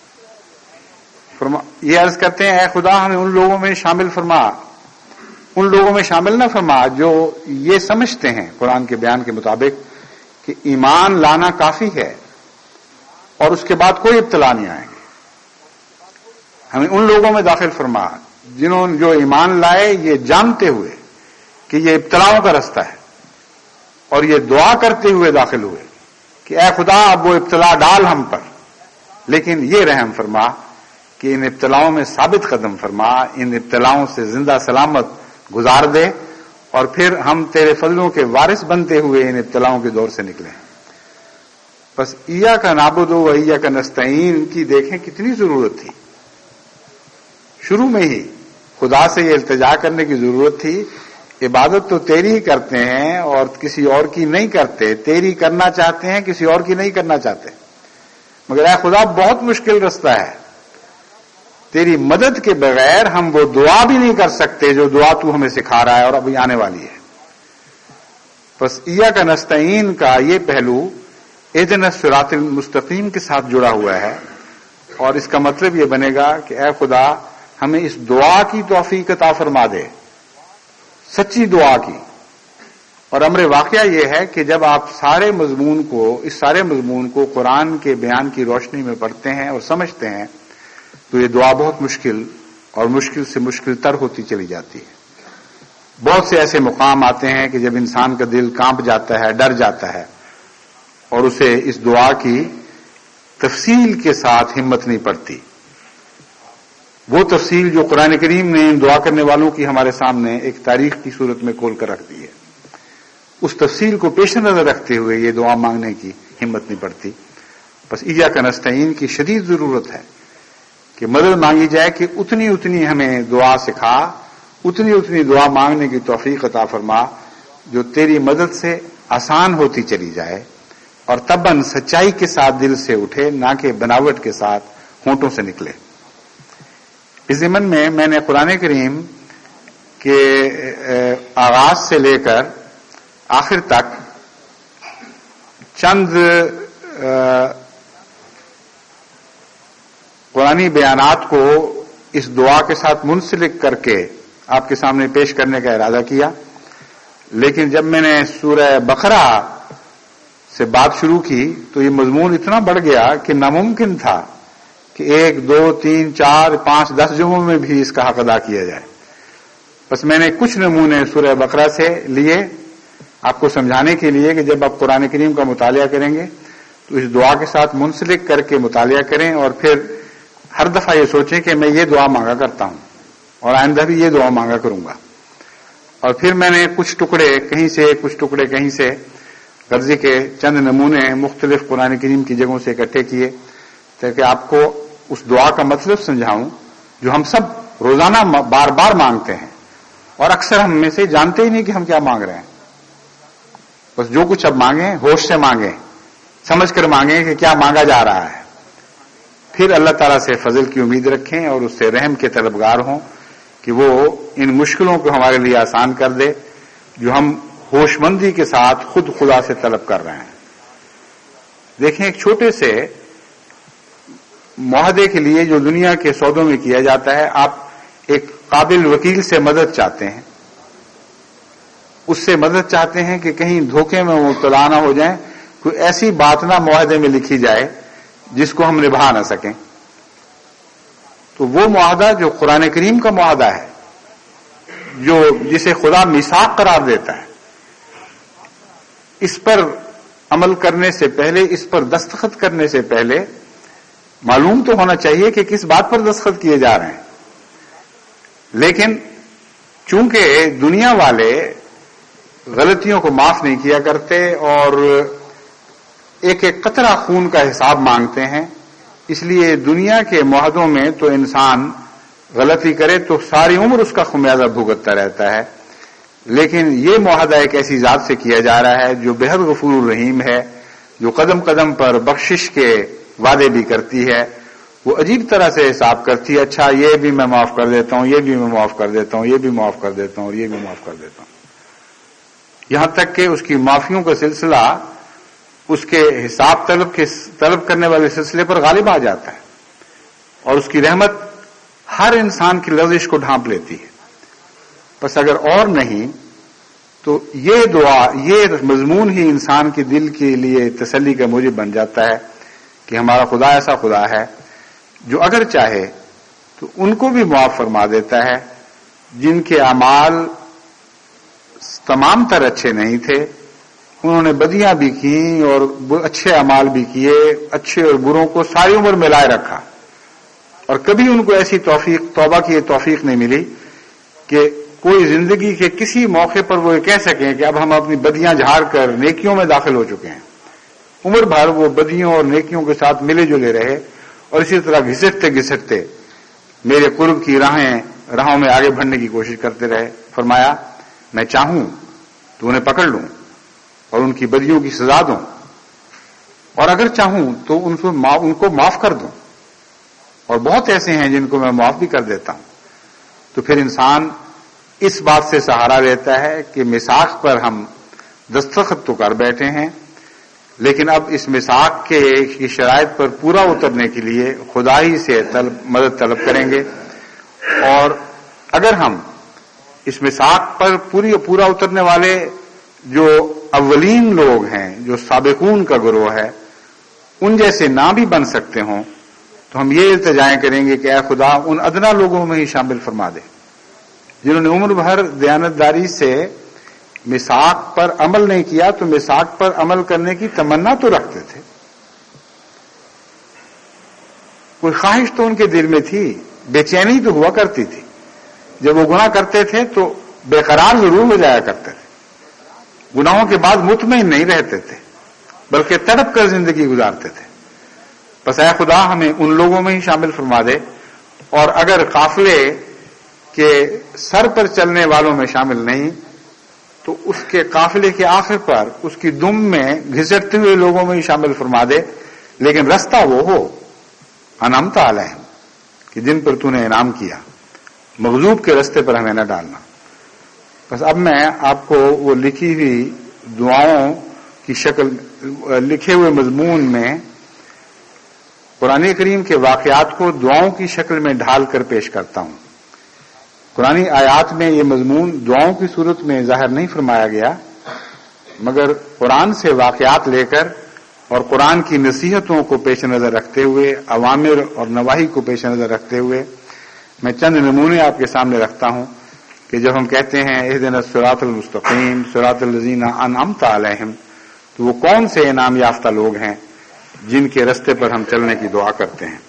فرما یہ عرض کرتے ہیں اے خدا ہمیں ان لوگوں میں شامل فرما، ان لوگوں میں شامل نہ فرما جو یہ سمجھتے ہیں قرآن کے بیان کے مطابق کہ ایمان لانا کافی ہے اور اس کے بعد کوئی ابتلا نہیں آئیں گے، ہمیں ان لوگوں میں داخل فرما جنہوں نے جو ایمان لائے یہ جانتے ہوئے کہ یہ ابتلاؤں کا رستہ ہے، اور یہ دعا کرتے ہوئے داخل ہوئے کہ اے خدا اب وہ ابتلا ڈال ہم پر، لیکن یہ رحم فرما کہ ان ابتلاؤں میں ثابت قدم فرما، ان ابتلاؤں سے زندہ سلامت گزار دے، اور پھر ہم تیرے فضلوں کے وارث بنتے ہوئے ان ابتلاؤں کے دور سے نکلیں۔ بس ایاک نعبد و ایاک نستعین کی دیکھیں کتنی ضرورت تھی، شروع میں ہی خدا سے یہ التجا کرنے کی ضرورت تھی، عبادت تو تیری ہی کرتے ہیں اور کسی اور کی نہیں کرتے، تیری کرنا چاہتے ہیں کسی اور کی نہیں کرنا چاہتے، مگر اے خدا بہت مشکل رستہ ہے، تیری مدد کے بغیر ہم وہ دعا بھی نہیں کر سکتے جو دعا تو ہمیں سکھا رہا ہے اور ابھی آنے والی ہے۔ بس ایاک نستعین کا یہ پہلو اہدنا الصراط المستقیم کے ساتھ جڑا ہوا ہے، اور اس کا مطلب یہ بنے گا کہ اے خدا ہمیں اس دعا کی توفیق عطا فرما دے، سچی دعا کی۔ اور امر واقعہ یہ ہے کہ جب آپ سارے مضمون کو اس سارے مضمون کو قرآن کے بیان کی روشنی میں پڑھتے ہیں اور سمجھتے ہیں تو یہ دعا بہت مشکل اور مشکل سے مشکل تر ہوتی چلی جاتی ہے۔ بہت سے ایسے مقام آتے ہیں کہ جب انسان کا دل کانپ جاتا ہے، ڈر جاتا ہے، اور اسے اس دعا کی تفصیل کے ساتھ ہمت نہیں پڑتی، وہ تفصیل جو قرآن کریم نے ان دعا کرنے والوں کی ہمارے سامنے ایک تاریخ کی صورت میں کھول کر رکھ دی ہے، اس تفصیل کو پیش نظر رکھتے ہوئے یہ دعا مانگنے کی ہمت نہیں پڑتی۔ بس ایاک نستعین کی شدید ضرورت ہے کہ مدد مانگی جائے کہ اتنی اتنی ہمیں دعا سکھا، اتنی اتنی دعا مانگنے کی توفیق عطا فرما جو تیری مدد سے آسان ہوتی چلی جائے، اور تباً سچائی کے ساتھ دل سے اٹھے، نہ کہ بناوٹ کے ساتھ ہونٹوں سے نکلے۔ اس ضمن میں میں نے قرآن کریم کے آغاز سے لے کر آخر تک چند قرآنی بیانات کو اس دعا کے ساتھ منسلک کر کے آپ کے سامنے پیش کرنے کا ارادہ کیا، لیکن جب میں نے سورہ بقرہ سے بات شروع کی تو یہ مضمون اتنا بڑھ گیا کہ ناممکن تھا کہ ایک دو تین چار پانچ دس جمعوں میں بھی اس کا حق ادا کیا جائے۔ بس میں نے کچھ نمونے سورہ بقرہ سے لیے آپ کو سمجھانے کے لیے کہ جب آپ قرآن کریم کا مطالعہ کریں گے تو اس دعا کے ساتھ منسلک کر کے مطالعہ کریں، اور پھر ہر دفعہ یہ سوچیں کہ میں یہ دعا مانگا کرتا ہوں اور آئندہ بھی یہ دعا مانگا کروں گا۔ اور پھر میں نے کچھ ٹکڑے کہیں سے کچھ ٹکڑے کہیں سے غرضی کے چند نمونے مختلف قرآن کریم کی جگہوں سے اکٹھے کیے تاکہ آپ کو اس دعا کا مطلب سمجھاؤں جو ہم سب روزانہ بار بار مانگتے ہیں، اور اکثر ہم میں سے جانتے ہی نہیں کہ ہم کیا مانگ رہے ہیں۔ بس جو کچھ اب مانگیں ہوش سے مانگیں، سمجھ کر مانگیں کہ کیا مانگا جا رہا ہے، پھر اللہ تعالیٰ سے فضل کی امید رکھیں اور اس سے رحم کے طلبگار ہوں کہ وہ ان مشکلوں کو ہمارے لیے آسان کر دے جو ہم ہوش مندی کے ساتھ خود خدا سے طلب کر رہے ہیں۔ دیکھیں، ایک چھوٹے سے معاہدے کے لیے جو دنیا کے سودوں میں کیا جاتا ہے، آپ ایک قابل وکیل سے مدد چاہتے ہیں، اس سے مدد چاہتے ہیں کہ کہیں دھوکے میں مبتلا نہ ہو جائیں، کوئی ایسی بات نہ معاہدے میں لکھی جائے جس کو ہم نبھا نہ سکیں۔ تو وہ معاہدہ جو قرآن کریم کا معاہدہ ہے، جو جسے خدا میثاق قرار دیتا ہے، اس پر عمل کرنے سے پہلے، اس پر دستخط کرنے سے پہلے معلوم تو ہونا چاہیے کہ کس بات پر دستخط کیے جا رہے ہیں۔ لیکن چونکہ دنیا والے غلطیوں کو معاف نہیں کیا کرتے اور ایک ایک قطرہ خون کا حساب مانگتے ہیں، اس لیے دنیا کے معاہدوں میں تو انسان غلطی کرے تو ساری عمر اس کا خمیازہ بھگتتا رہتا ہے، لیکن یہ معاہدہ ایک ایسی ذات سے کیا جا رہا ہے جو بے حد غفور الرحیم ہے، جو قدم قدم پر بخشش کے وعدے بھی کرتی ہے، وہ عجیب طرح سے حساب کرتی ہے، اچھا یہ بھی میں معاف کر دیتا ہوں، یہ بھی میں معاف کر دیتا ہوں، یہ بھی معاف کر دیتا ہوں اور یہ بھی معاف کر دیتا ہوں، یہاں تک کہ اس کی معافیوں کا سلسلہ اس کے حساب طلب کے طلب کرنے والے سلسلے پر غالب آ جاتا ہے، اور اس کی رحمت ہر انسان کی لغزش کو ڈھانپ لیتی ہے۔ بس اگر اور نہیں تو یہ دعا، یہ مضمون ہی انسان کے دل کے لیے تسلی کا موجب بن جاتا ہے کہ ہمارا خدا ایسا خدا ہے جو اگر چاہے تو ان کو بھی معاف فرما دیتا ہے جن کے اعمال تمام تر اچھے نہیں تھے، انہوں نے بدیاں بھی کیں اور اچھے اعمال بھی کیے، اچھے اور بروں کو ساری عمر ملائے رکھا، اور کبھی ان کو ایسی توفیق، توبہ کی توفیق نہیں ملی کہ کوئی زندگی کے کسی موقع پر وہ یہ کہہ سکیں کہ اب ہم اپنی بدیاں جھاڑ کر نیکیوں میں داخل ہو چکے ہیں۔ عمر بھر وہ بدیوں اور نیکیوں کے ساتھ ملے جلے رہے اور اسی طرح گھسٹتے گھسٹتے میرے قرب کی راہیں راہوں میں آگے بڑھنے کی کوشش کرتے رہے۔ فرمایا میں چاہوں تو انہیں پکڑ لوں اور ان کی بدیوں کی سزا دوں، اور اگر چاہوں تو ان کو ان کو معاف کر دوں، اور بہت ایسے ہیں جن کو میں معاف بھی کر دیتا ہوں۔ تو پھر انسان اس بات سے سہارا لیتا ہے کہ میثاق پر ہم دستخط تو کر بیٹھے ہیں، لیکن اب اس میثاق کے کی شرائط پر پورا اترنے کے لیے خدا ہی سے طلب مدد طلب کریں گے، اور اگر ہم اس میثاق پر پوری پورا اترنے والے جو اولین لوگ ہیں، جو سابقون کا گروہ ہے، ان جیسے نہ بھی بن سکتے ہوں تو ہم یہ التجائیں کریں گے کہ اے خدا ان ادنا لوگوں میں ہی شامل فرما دے جنہوں نے عمر بھر دیانتداری سے میثاق پر عمل نہیں کیا، تو میثاق پر عمل کرنے کی تمنا تو رکھتے تھے، کوئی خواہش تو ان کے دل میں تھی، بے چینی تو ہوا کرتی تھی، جب وہ گناہ کرتے تھے تو بے قرار ضرور ہو جایا کرتے تھے، گناہوں کے بعد مطمئن نہیں رہتے تھے بلکہ تڑپ کر زندگی گزارتے تھے۔ بس اے خدا ہمیں ان لوگوں میں ہی شامل فرما دے، اور اگر قافلے کے سر پر چلنے والوں میں شامل نہیں تو اس کے قافلے کے آخر پر اس کی دم میں گھسٹتے ہوئے لوگوں میں ہی شامل فرما دے، لیکن رستہ وہ ہو انعمت علیہم کہ جن پر تو نے انعام کیا، مغضوب کے رستے پر ہمیں نہ ڈالنا۔ بس اب میں آپ کو وہ لکھی ہوئی دعاؤں کی شکل، لکھے ہوئے مضمون میں قرآن کریم کے واقعات کو دعاؤں کی شکل میں ڈھال کر پیش کرتا ہوں۔ قرآن آیات میں یہ مضمون دعاؤں کی صورت میں ظاہر نہیں فرمایا گیا، مگر قرآن سے واقعات لے کر اور قرآن کی نصیحتوں کو پیش نظر رکھتے ہوئے، اوامر اور نواہی کو پیش نظر رکھتے ہوئے میں چند نمونے آپ کے سامنے رکھتا ہوں کہ جب ہم کہتے ہیں اہدنا الصراط المستقیم صراط الذین انعمت علیہم، تو وہ کون سے انعام یافتہ لوگ ہیں جن کے رستے پر ہم چلنے کی دعا کرتے ہیں۔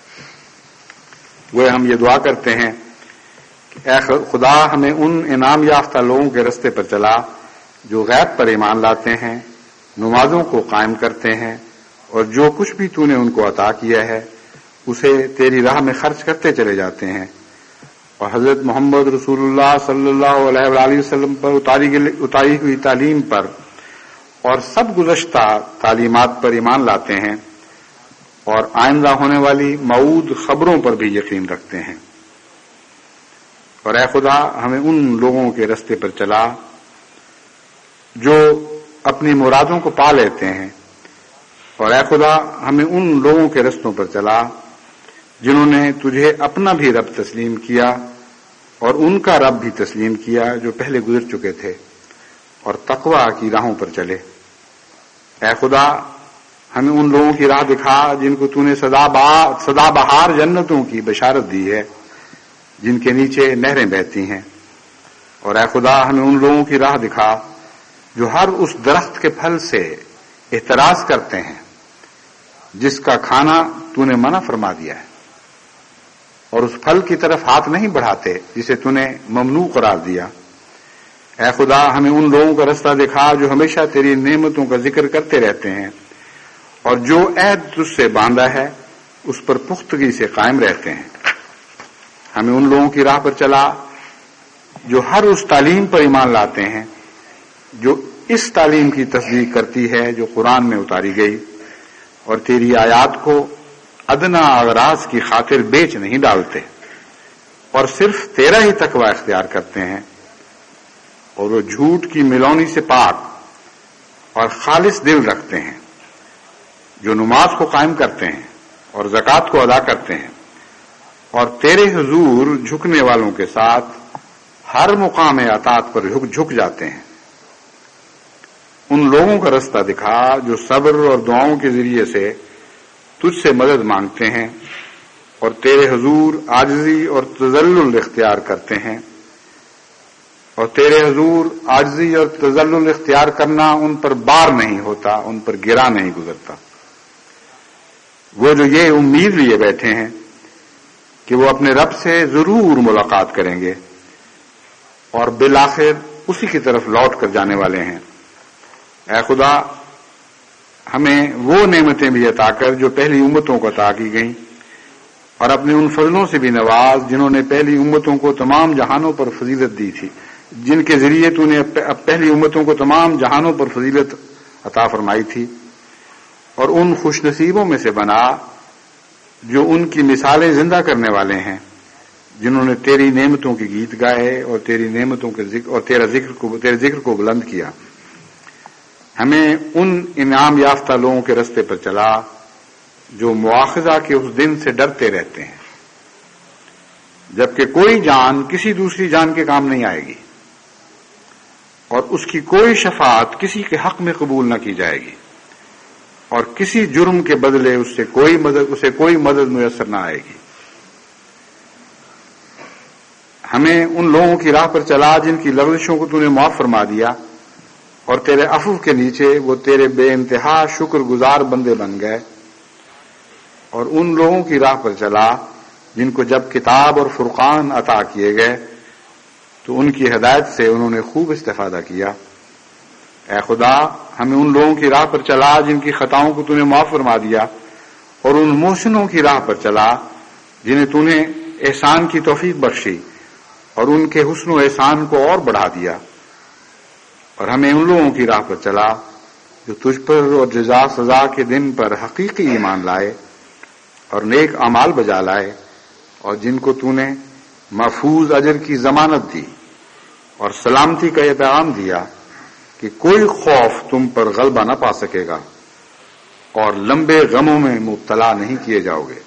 وہ ہم یہ دعا کرتے ہیں کہ اے خدا ہمیں ان انعام یافتہ لوگوں کے رستے پر چلا جو غیب پر ایمان لاتے ہیں، نمازوں کو قائم کرتے ہیں، اور جو کچھ بھی تو نے ان کو عطا کیا ہے اسے تیری راہ میں خرچ کرتے چلے جاتے ہیں، اور حضرت محمد رسول اللہ صلی اللہ علیہ وآلہ وسلم پر اتاری ہوئی تعلیم پر اور سب گزشتہ تعلیمات پر ایمان لاتے ہیں، اور آئندہ ہونے والی موعود خبروں پر بھی یقین رکھتے ہیں۔ اور اے خدا ہمیں ان لوگوں کے رستے پر چلا جو اپنی مرادوں کو پا لیتے ہیں، اور اے خدا ہمیں ان لوگوں کے رستوں پر چلا جنہوں نے تجھے اپنا بھی رب تسلیم کیا اور ان کا رب بھی تسلیم کیا جو پہلے گزر چکے تھے، اور تقوی کی راہوں پر چلے۔ اے خدا ہمیں ان لوگوں کی راہ دکھا جن کو تو نے سدا بہار جنتوں کی بشارت دی ہے، جن کے نیچے نہریں بہتی ہیں، اور اے خدا ہمیں ان لوگوں کی راہ دکھا جو ہر اس درخت کے پھل سے احتراز کرتے ہیں جس کا کھانا تو نے منع فرما دیا ہے، اور اس پھل کی طرف ہاتھ نہیں بڑھاتے جسے تو نے ممنوع قرار دیا۔ اے خدا ہمیں ان لوگوں کا رستہ دکھا جو ہمیشہ تیری نعمتوں کا ذکر کرتے رہتے ہیں، اور جو عہد تجھ سے باندھا ہے اس پر پختگی سے قائم رہتے ہیں۔ ہمیں ان لوگوں کی راہ پر چلا جو ہر اس تعلیم پر ایمان لاتے ہیں جو اس تعلیم کی تصدیق کرتی ہے جو قرآن میں اتاری گئی، اور تیری آیات کو ادنا اغراض کی خاطر بیچ نہیں ڈالتے، اور صرف تیرا ہی تقوی اختیار کرتے ہیں، اور وہ جھوٹ کی ملونی سے پاک اور خالص دل رکھتے ہیں، جو نماز کو قائم کرتے ہیں اور زکوٰۃ کو ادا کرتے ہیں، اور تیرے حضور جھکنے والوں کے ساتھ ہر مقام اطاعت پر جھک جھک جاتے ہیں۔ ان لوگوں کا رستہ دکھا جو صبر اور دعاؤں کے ذریعے سے تجھ سے مدد مانگتے ہیں اور تیرے حضور عاجزی اور تذلل اختیار کرتے ہیں، اور تیرے حضور عاجزی اور تذلل اختیار کرنا ان پر بار نہیں ہوتا، ان پر گرا نہیں گزرتا۔ وہ جو یہ امید لیے بیٹھے ہیں کہ وہ اپنے رب سے ضرور ملاقات کریں گے اور بالآخر اسی کی طرف لوٹ کر جانے والے ہیں، اے خدا ہمیں وہ نعمتیں بھی عطا کر جو پہلی امتوں کو عطا کی گئیں، اور اپنے ان فضلوں سے بھی نواز جنہوں نے پہلی امتوں کو تمام جہانوں پر فضیلت دی تھی، جن کے ذریعے تو نے پہلی امتوں کو تمام جہانوں پر فضیلت عطا فرمائی تھی، اور ان خوش نصیبوں میں سے بنا جو ان کی مثالیں زندہ کرنے والے ہیں، جنہوں نے تیری نعمتوں کے گیت گائے اور تیری نعمتوں کے ذکر اور تیرا ذکر کو تیرے ذکر کو بلند کیا۔ ہمیں ان انعام یافتہ لوگوں کے رستے پر چلا جو مواخذہ کے اس دن سے ڈرتے رہتے ہیں جبکہ کوئی جان کسی دوسری جان کے کام نہیں آئے گی، اور اس کی کوئی شفاعت کسی کے حق میں قبول نہ کی جائے گی، اور کسی جرم کے بدلے اس سے کوئی مدد اسے کوئی مدد میسر نہ آئے گی۔ ہمیں ان لوگوں کی راہ پر چلا جن کی لغزشوں کو تو نے معاف فرما دیا، اور تیرے عفو کے نیچے وہ تیرے بے انتہا شکر گزار بندے بن گئے، اور ان لوگوں کی راہ پر چلا جن کو جب کتاب اور فرقان عطا کیے گئے تو ان کی ہدایت سے انہوں نے خوب استفادہ کیا۔ اے خدا ہمیں ان لوگوں کی راہ پر چلا جن کی خطاؤں کو تو نے معاف فرما دیا، اور ان محسنوں کی راہ پر چلا جنہیں تو نے احسان کی توفیق بخشی اور ان کے حسن و احسان کو اور بڑھا دیا، اور ہمیں ان لوگوں کی راہ پر چلا جو تجھ پر اور جزا سزا کے دن پر حقیقی ایمان لائے اور نیک اعمال بجا لائے، اور جن کو تو نے محفوظ اجر کی ضمانت دی اور سلامتی کا یہ پیغام دیا کہ کوئی خوف تم پر غلبہ نہ پا سکے گا، اور لمبے غموں میں مبتلا نہیں کیے جاؤ گے۔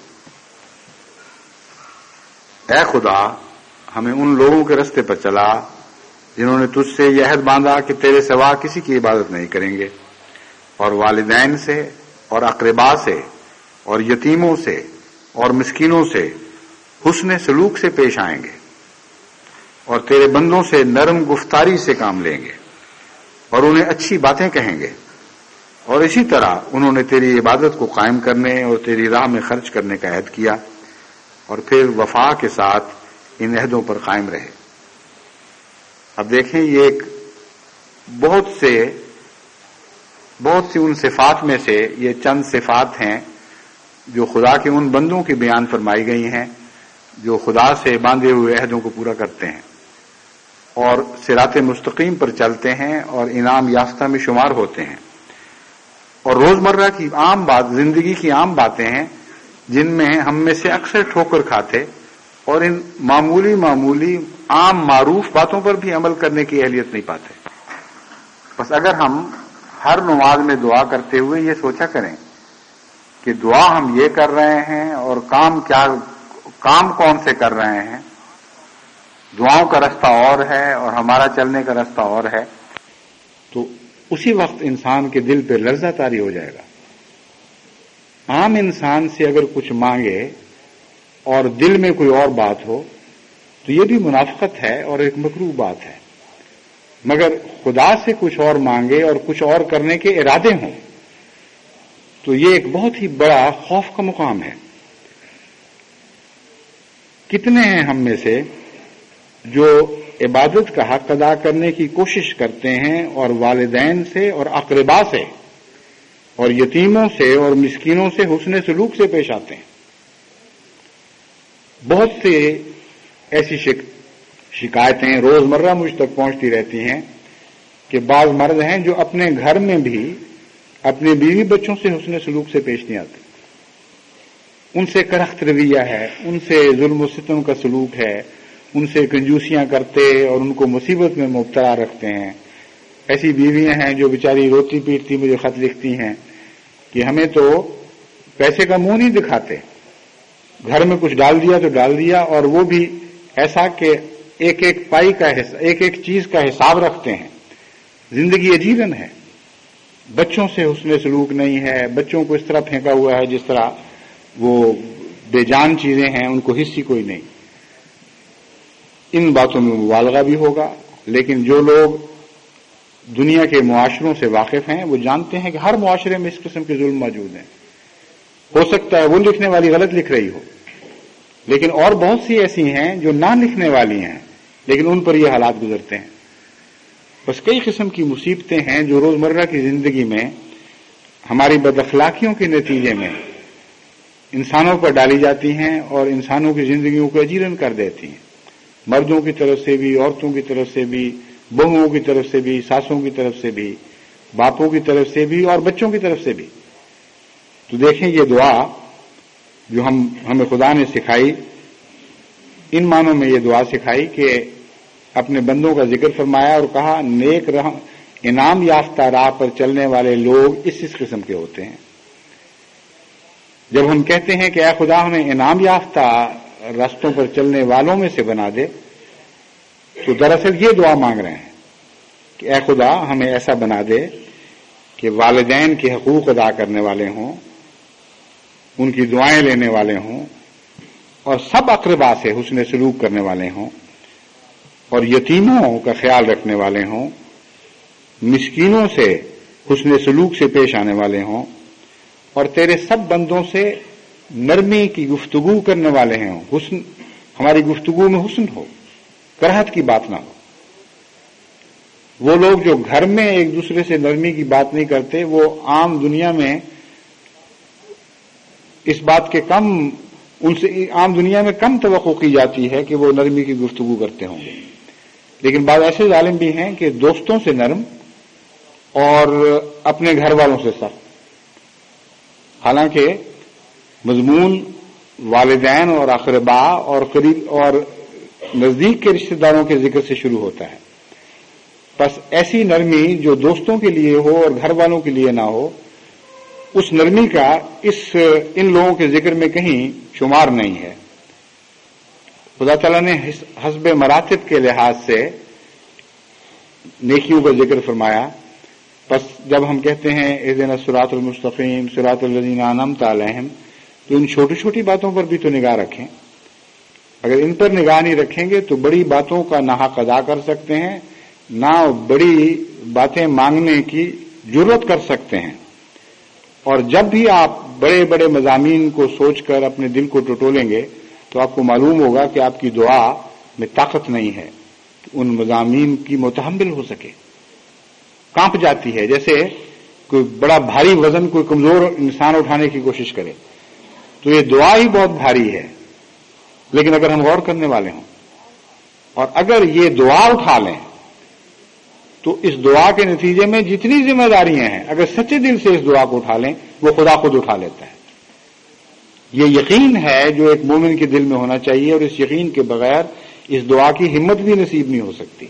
اے خدا، ہمیں ان لوگوں کے رستے پر چلا جنہوں نے تجھ سے یہ عہد باندھا کہ تیرے سوا کسی کی عبادت نہیں کریں گے، اور والدین سے اور اقربا سے اور یتیموں سے اور مسکینوں سے حسن سلوک سے پیش آئیں گے، اور تیرے بندوں سے نرم گفتاری سے کام لیں گے اور انہیں اچھی باتیں کہیں گے، اور اسی طرح انہوں نے تیری عبادت کو قائم کرنے اور تیری راہ میں خرچ کرنے کا عہد کیا، اور پھر وفا کے ساتھ ان عہدوں پر قائم رہے۔ اب دیکھیں، یہ ایک بہت سے بہت سی ان صفات میں سے یہ چند صفات ہیں جو خدا کے ان بندوں کی بیان فرمائی گئی ہیں جو خدا سے باندھے ہوئے عہدوں کو پورا کرتے ہیں اور صراط مستقیم پر چلتے ہیں اور انعام یافتہ میں شمار ہوتے ہیں۔ اور روزمرہ کی عام بات، زندگی کی عام باتیں ہیں جن میں ہم میں سے اکثر ٹھوکر کھاتے اور ان معمولی معمولی عام معروف باتوں پر بھی عمل کرنے کی اہلیت نہیں پاتے۔ بس اگر ہم ہر نماز میں دعا کرتے ہوئے یہ سوچا کریں کہ دعا ہم یہ کر رہے ہیں اور کام کیا کام کون سے کر رہے ہیں، دعاؤں کا رستہ اور ہے اور ہمارا چلنے کا رستہ اور ہے، تو اسی وقت انسان کے دل پہ لرزہ طاری ہو جائے گا۔ عام انسان سے اگر کچھ مانگے اور دل میں کوئی اور بات ہو تو یہ بھی منافقت ہے اور ایک مکروہ بات ہے، مگر خدا سے کچھ اور مانگے اور کچھ اور کرنے کے ارادے ہوں تو یہ ایک بہت ہی بڑا خوف کا مقام ہے۔ کتنے ہیں ہم میں سے جو عبادت کا حق ادا کرنے کی کوشش کرتے ہیں اور والدین سے اور اقربا سے اور یتیموں سے اور مسکینوں سے حسن سلوک سے پیش آتے ہیں۔ بہت سے ایسی شکایتیں روزمرہ مجھ تک پہنچتی رہتی ہیں کہ بعض مرد ہیں جو اپنے گھر میں بھی اپنے بیوی بچوں سے حسن سلوک سے پیش نہیں آتے، ان سے کرخت رویہ ہے، ان سے ظلم و ستم کا سلوک ہے، ان سے کنجوسیاں کرتے اور ان کو مصیبت میں مبتلا رکھتے ہیں۔ ایسی بیویاں ہیں جو بیچاری روتی پیٹتی مجھے خط لکھتی ہیں کہ ہمیں تو پیسے کا منہ نہیں دکھاتے، گھر میں کچھ ڈال دیا تو ڈال دیا، اور وہ بھی ایسا کہ ایک ایک پائی کا ایک ایک چیز کا حساب رکھتے ہیں۔ زندگی عجیبن ہے، بچوں سے حسن سلوک نہیں ہے، بچوں کو اس طرح پھینکا ہوا ہے جس طرح وہ بے جان چیزیں ہیں، ان کو حصی کوئی نہیں۔ ان باتوں میں مبالغہ بھی ہوگا، لیکن جو لوگ دنیا کے معاشروں سے واقف ہیں وہ جانتے ہیں کہ ہر معاشرے میں اس قسم کے ظلم موجود ہیں۔ ہو سکتا ہے وہ لکھنے والی غلط لکھ رہی ہو، لیکن اور بہت سی ایسی ہیں جو نہ لکھنے والی ہیں لیکن ان پر یہ حالات گزرتے ہیں۔ بس کئی قسم کی مصیبتیں ہیں جو روزمرہ کی زندگی میں ہماری بد اخلاقیوں کے نتیجے میں انسانوں پر ڈالی جاتی ہیں اور انسانوں کی زندگیوں کو اجیرن کر دیتی ہیں، مردوں کی طرف سے بھی، عورتوں کی طرف سے بھی، بہوؤں کی طرف سے بھی، ساسوں کی طرف سے بھی، باپوں کی طرف سے بھی اور بچوں کی طرف سے بھی۔ تو دیکھیں، یہ دعا جو ہم ہمیں خدا نے سکھائی، ان معنوں میں یہ دعا سکھائی کہ اپنے بندوں کا ذکر فرمایا اور کہا نیک راہ انعام یافتہ راہ پر چلنے والے لوگ اس اس قسم کے ہوتے ہیں۔ جب ہم کہتے ہیں کہ اے خدا ہمیں انعام یافتہ راستوں پر چلنے والوں میں سے بنا دے، تو دراصل یہ دعا مانگ رہے ہیں کہ اے خدا ہمیں ایسا بنا دے کہ والدین کے حقوق ادا کرنے والے ہوں، ان کی دعائیں لینے والے ہوں، اور سب اقربا سے حسن سلوک کرنے والے ہوں، اور یتیموں کا خیال رکھنے والے ہوں، مسکینوں سے حسن سلوک سے پیش آنے والے ہوں، اور تیرے سب بندوں سے نرمی کی گفتگو کرنے والے ہیں۔ حسن، ہماری گفتگو میں حسن ہو، کراہت کی بات نہ ہو۔ وہ لوگ جو گھر میں ایک دوسرے سے نرمی کی بات نہیں کرتے، وہ عام دنیا میں اس بات کے کم ان سے عام دنیا میں کم توقع کی جاتی ہے کہ وہ نرمی کی گفتگو کرتے ہوں گے، لیکن بعض ایسے ظالم بھی ہیں کہ دوستوں سے نرم اور اپنے گھر والوں سے سخت، حالانکہ مضمون والدین اور اقربا اور قریب اور نزدیک کے رشتہ داروں کے ذکر سے شروع ہوتا ہے۔ بس ایسی نرمی جو دوستوں کے لیے ہو اور گھر والوں کے لیے نہ ہو، اس نرمی کا اس ان لوگوں کے ذکر میں کہیں شمار نہیں ہے. خدا تعالیٰ نے حسب مراتب کے لحاظ سے نیکیوں کا ذکر فرمایا. بس جب ہم کہتے ہیں اہدنا الصراط المستقیم صراط الذین انعمت علیہم، تو ان چھوٹی چھوٹی باتوں پر بھی تو نگاہ رکھیں. اگر ان پر نگاہ نہیں رکھیں گے تو بڑی باتوں کا نہ حق ادا کر سکتے ہیں، نہ بڑی باتیں مانگنے کی جرت کر سکتے ہیں. اور جب بھی آپ بڑے بڑے مضامین کو سوچ کر اپنے دل کو ٹٹولیں گے تو آپ کو معلوم ہوگا کہ آپ کی دعا میں طاقت نہیں ہے کہ ان مضامین کی متحمل ہو سکے. کانپ جاتی ہے، جیسے کوئی بڑا بھاری وزن کوئی کمزور انسان اٹھانے کی کوشش کرے. تو یہ دعا ہی بہت بھاری ہے. لیکن اگر ہم غور کرنے والے ہوں اور اگر یہ دعا اٹھا لیں تو اس دعا کے نتیجے میں جتنی ذمہ داریاں ہیں اگر سچے دل سے اس دعا کو اٹھا لیں وہ خدا خود اٹھا لیتا ہے. یہ یقین ہے جو ایک مومن کے دل میں ہونا چاہیے، اور اس یقین کے بغیر اس دعا کی ہمت بھی نصیب نہیں ہو سکتی.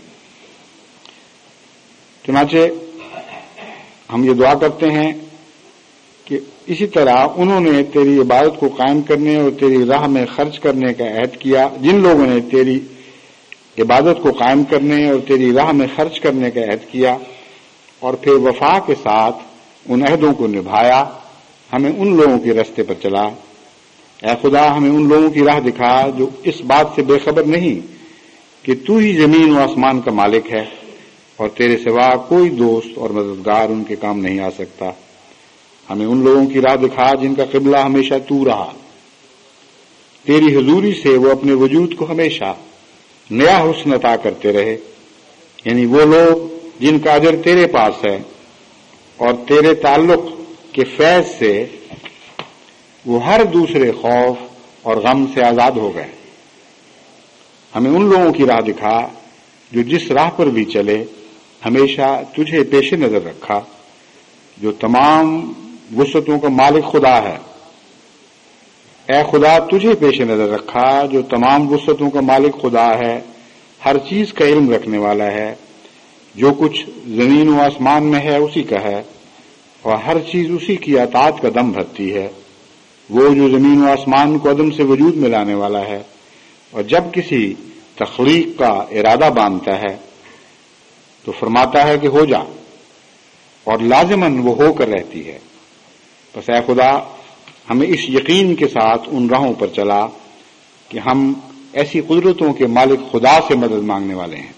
چنانچہ ہم یہ دعا کرتے ہیں کہ اسی طرح انہوں نے تیری عبادت کو قائم کرنے اور تیری راہ میں خرچ کرنے کا عہد کیا. جن لوگوں نے تیری عبادت کو قائم کرنے اور تیری راہ میں خرچ کرنے کا عہد کیا اور پھر وفا کے ساتھ ان عہدوں کو نبھایا، ہمیں ان لوگوں کے راستے پر چلا. اے خدا ہمیں ان لوگوں کی راہ دکھا جو اس بات سے بے خبر نہیں کہ تو ہی زمین و آسمان کا مالک ہے اور تیرے سوا کوئی دوست اور مددگار ان کے کام نہیں آ سکتا. ہمیں ان لوگوں کی راہ دکھا جن کا قبلہ ہمیشہ تو رہا، تیری حضوری سے وہ اپنے وجود کو ہمیشہ نیا حسن عطا کرتے رہے. یعنی وہ لوگ جن کا اجر تیرے پاس ہے اور تیرے تعلق کے فیض سے وہ ہر دوسرے خوف اور غم سے آزاد ہو گئے. ہمیں ان لوگوں کی راہ دکھا جو جس راہ پر بھی چلے ہمیشہ تجھے پیش نظر رکھا، جو تمام وسعتوں کا مالک خدا ہے. اے خدا تجھے پیش نظر رکھا جو تمام وسعتوں کا مالک خدا ہے، ہر چیز کا علم رکھنے والا ہے. جو کچھ زمین و آسمان میں ہے اسی کا ہے اور ہر چیز اسی کی اطاعت کا دم بھرتی ہے. وہ جو زمین و آسمان کو عدم سے وجود میں لانے والا ہے اور جب کسی تخلیق کا ارادہ باندھتا ہے تو فرماتا ہے کہ ہو جا، اور لازماً وہ ہو کر رہتی ہے. بس اے خدا ہمیں اس یقین کے ساتھ ان راہوں پر چلا کہ ہم ایسی قدرتوں کے مالک خدا سے مدد مانگنے والے ہیں.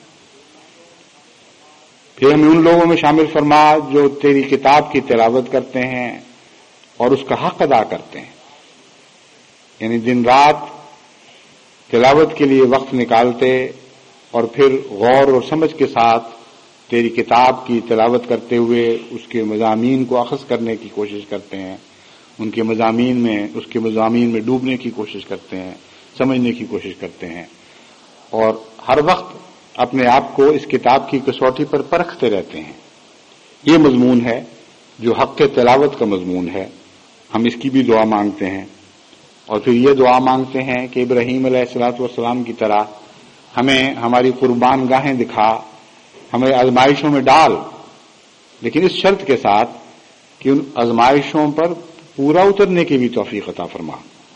پھر ہمیں ان لوگوں میں شامل فرما جو تیری کتاب کی تلاوت کرتے ہیں اور اس کا حق ادا کرتے ہیں. یعنی دن رات تلاوت کے لیے وقت نکالتے اور پھر غور اور سمجھ کے ساتھ تیری کتاب کی تلاوت کرتے ہوئے اس کے مضامین کو اخذ کرنے کی کوشش کرتے ہیں، ان کے مضامین میں اس کے مضامین میں ڈوبنے کی کوشش کرتے ہیں، سمجھنے کی کوشش کرتے ہیں، اور ہر وقت اپنے آپ کو اس کتاب کی کسوٹی پر پرکھتے رہتے ہیں. یہ مضمون ہے جو حق تلاوت کا مضمون ہے. ہم اس کی بھی دعا مانگتے ہیں اور پھر یہ دعا مانگتے ہیں کہ ابراہیم علیہ الصلوۃ والسلام کی طرح ہمیں ہماری قربان گاہیں دکھا، ہمیں آزمائشوں میں ڈال، لیکن اس شرط کے ساتھ کہ ان آزمائشوں پر پورا اترنے کی بھی توفیق عطا فرما.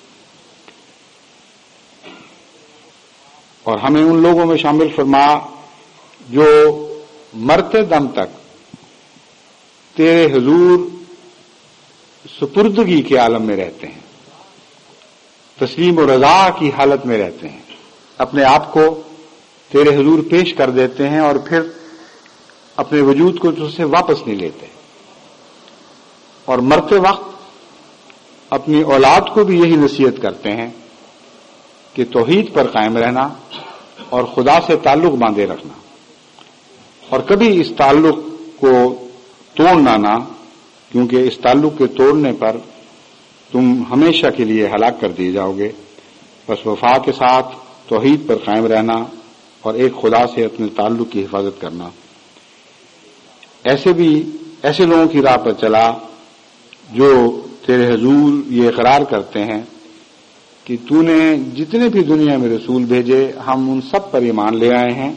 اور ہمیں ان لوگوں میں شامل فرما جو مرتے دم تک تیرے حضور سپردگی کے عالم میں رہتے ہیں، تسلیم و رضا کی حالت میں رہتے ہیں، اپنے آپ کو تیرے حضور پیش کر دیتے ہیں اور پھر اپنے وجود کو تجھ سے واپس نہیں لیتے. اور مرتے وقت اپنی اولاد کو بھی یہی نصیحت کرتے ہیں کہ توحید پر قائم رہنا اور خدا سے تعلق باندھے رکھنا، اور کبھی اس تعلق کو توڑنا نہ، کیونکہ اس تعلق کے توڑنے پر تم ہمیشہ کے لیے ہلاک کر دیے جاؤ گے. بس وفا کے ساتھ توحید پر قائم رہنا اور ایک خدا سے اپنے تعلق کی حفاظت کرنا. ایسے بھی ایسے لوگوں کی راہ پر چلا جو تیرے حضور یہ اقرار کرتے ہیں کہ تو نے جتنے بھی دنیا میں رسول بھیجے ہم ان سب پر ایمان لے آئے ہیں.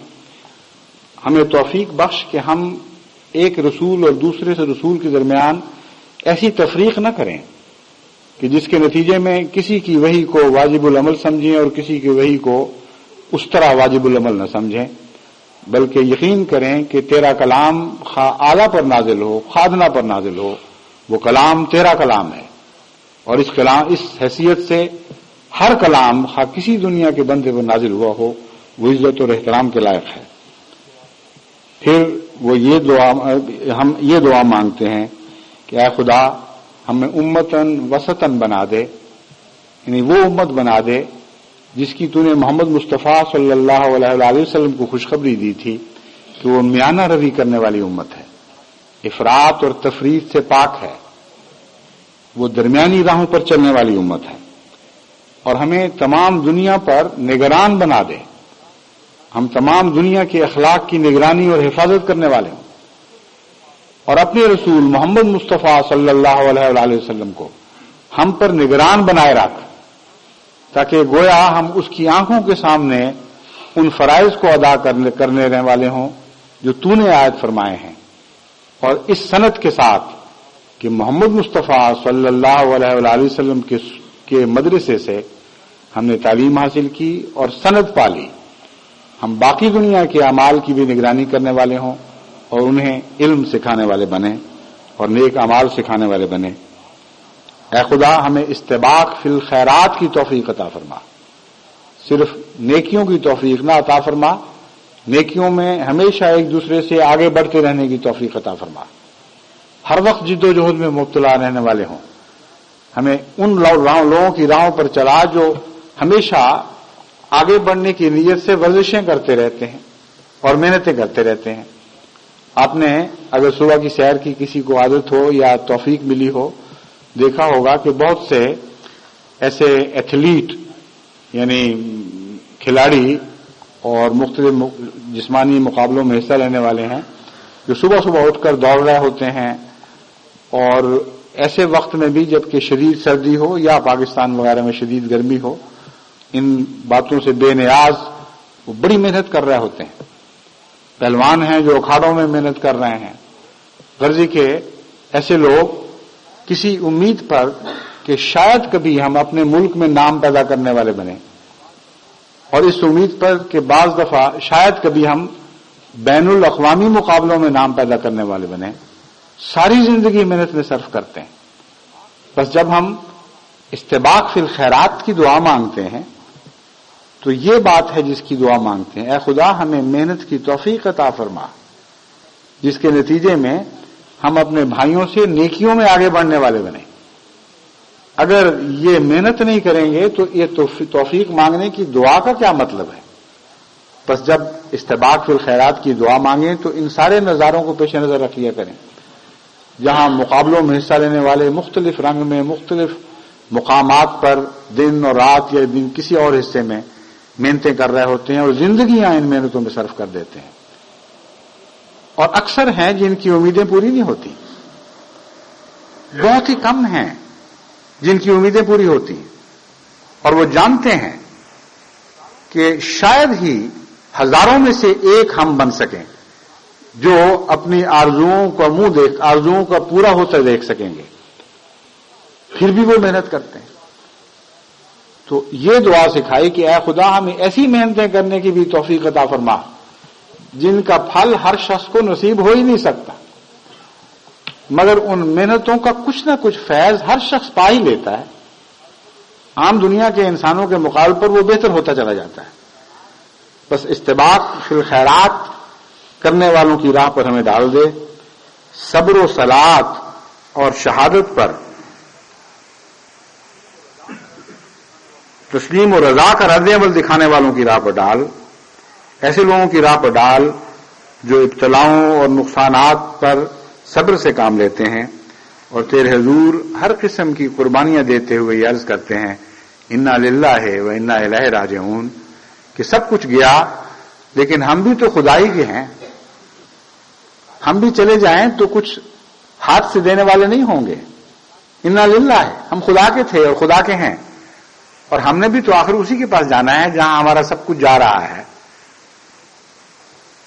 ہمیں توفیق بخش کہ ہم ایک رسول اور دوسرے سے رسول کے درمیان ایسی تفریق نہ کریں کہ جس کے نتیجے میں کسی کی وحی کو واجب العمل سمجھیں اور کسی کی وحی کو اس طرح واجب العمل نہ سمجھیں، بلکہ یقین کریں کہ تیرا کلام خواہ اعلیٰ پر نازل ہو خواہ ادنا پر نازل ہو، وہ کلام تیرا کلام ہے، اور اس کلام اس حیثیت سے ہر کلام خواہ کسی دنیا کے بندے پر نازل ہوا ہو وہ عزت اور احترام کے لائق ہے۔ پھر وہ یہ دعا ہم یہ دعا مانگتے ہیں کہ اے خدا ہمیں امتن وسطن بنا دے، یعنی وہ امت بنا دے جس کی تو نے محمد مصطفیٰ صلی اللہ علیہ وسلم کو خوشخبری دی تھی کہ وہ میانہ روی کرنے والی امت ہے، افراط اور تفریط سے پاک ہے، وہ درمیانی راہوں پر چلنے والی امت ہے، اور ہمیں تمام دنیا پر نگران بنا دے، ہم تمام دنیا کے اخلاق کی نگرانی اور حفاظت کرنے والے ہوں، اور اپنے رسول محمد مصطفیٰ صلی اللہ علیہ وسلم کو ہم پر نگران بنائے رکھ، تاکہ گویا ہم اس کی آنکھوں کے سامنے ان فرائض کو ادا کرنے رہنے والے ہوں جو تو نے عائد فرمائے ہیں، اور اس سند کے ساتھ کہ محمد مصطفیٰ صلی اللہ علیہ وسلم کے مدرسے سے ہم نے تعلیم حاصل کی اور سند پالی، ہم باقی دنیا کے اعمال کی بھی نگرانی کرنے والے ہوں اور انہیں علم سکھانے والے بنے اور نیک اعمال سکھانے والے بنے۔ اے خدا ہمیں استباق فی الخیرات کی توفیق عطا فرما، صرف نیکیوں کی توفیق نہ عطا فرما، نیکیوں میں ہمیشہ ایک دوسرے سے آگے بڑھتے رہنے کی توفیق عطا فرما، ہر وقت جد و جہد میں مبتلا رہنے والے ہوں، ہمیں ان لوگوں کی راہوں پر چلا جو ہمیشہ آگے بڑھنے کی نیت سے ورزشیں کرتے رہتے ہیں اور محنتیں کرتے رہتے ہیں۔ آپ نے اگر صبح کی سیر کی کسی کو عادت ہو یا توفیق ملی ہو، دیکھا ہوگا کہ بہت سے ایسے ایتھلیٹ یعنی کھلاڑی اور مختلف جسمانی مقابلوں میں حصہ لینے والے ہیں جو صبح صبح اٹھ کر دوڑ رہے ہوتے ہیں، اور ایسے وقت میں بھی جبکہ شدید سردی ہو یا پاکستان وغیرہ میں شدید گرمی ہو، ان باتوں سے بے نیاز وہ بڑی محنت کر رہے ہوتے ہیں۔ پہلوان ہیں جو اکھاڑوں میں محنت کر رہے ہیں، غرضی کے ایسے لوگ کسی امید پر کہ شاید کبھی ہم اپنے ملک میں نام پیدا کرنے والے بنیں، اور اس امید پر کہ بعض دفعہ شاید کبھی ہم بین الاقوامی مقابلوں میں نام پیدا کرنے والے بنیں، ساری زندگی محنت میں صرف کرتے ہیں۔ بس جب ہم استباق فی الخیرات کی دعا مانگتے ہیں تو یہ بات ہے جس کی دعا مانگتے ہیں، اے خدا ہمیں محنت کی توفیق عطا فرما جس کے نتیجے میں ہم اپنے بھائیوں سے نیکیوں میں آگے بڑھنے والے بنیں۔ اگر یہ محنت نہیں کریں گے تو یہ توفیق مانگنے کی دعا کا کیا مطلب ہے؟ بس جب استباق فی الخیرات کی دعا مانگیں تو ان سارے نظاروں کو پیش نظر رکھ لیا کریں، جہاں مقابلوں میں حصہ لینے والے مختلف رنگ میں مختلف مقامات پر دن اور رات یا دن کسی اور حصے میں محنتیں کر رہے ہوتے ہیں اور زندگیاں ان محنتوں میں صرف کر دیتے ہیں، اور اکثر ہیں جن کی امیدیں پوری نہیں ہوتی، بہت ہی کم ہیں جن کی امیدیں پوری ہوتی ہیں، اور وہ جانتے ہیں کہ شاید ہی ہزاروں میں سے ایک ہم بن سکیں جو اپنی آرزوؤں کا منہ دیکھ آرزوؤں کا پورا ہوتا دیکھ سکیں گے، پھر بھی وہ محنت کرتے ہیں۔ تو یہ دعا سکھائی کہ اے خدا ہمیں ایسی محنتیں کرنے کی بھی توفیق عطا فرما جن کا پھل ہر شخص کو نصیب ہو ہی نہیں سکتا، مگر ان محنتوں کا کچھ نہ کچھ فیض ہر شخص پا ہی لیتا ہے، عام دنیا کے انسانوں کے مقابلے پر وہ بہتر ہوتا چلا جاتا ہے۔ بس استباق فی الخیرات کرنے والوں کی راہ پر ہمیں ڈال دے، صبر و صلات اور شہادت پر تسلیم و رضا کا رد عمل دکھانے والوں کی راہ پر ڈال، ایسے لوگوں کی راہ پر ڈال جو ابتلاؤں اور نقصانات پر صبر سے کام لیتے ہیں اور تیرے حضور ہر قسم کی قربانیاں دیتے ہوئے یہ عرض کرتے ہیں انا للہ و انا الیہ راجعون، کہ سب کچھ گیا لیکن ہم بھی تو خدائی کے ہیں، ہم بھی چلے جائیں تو کچھ ہاتھ سے دینے والے نہیں ہوں گے، انا للہ ہے، ہم خدا کے تھے اور خدا کے ہیں، اور ہم نے بھی تو آخر اسی کے پاس جانا ہے جہاں ہمارا سب کچھ جا رہا ہے۔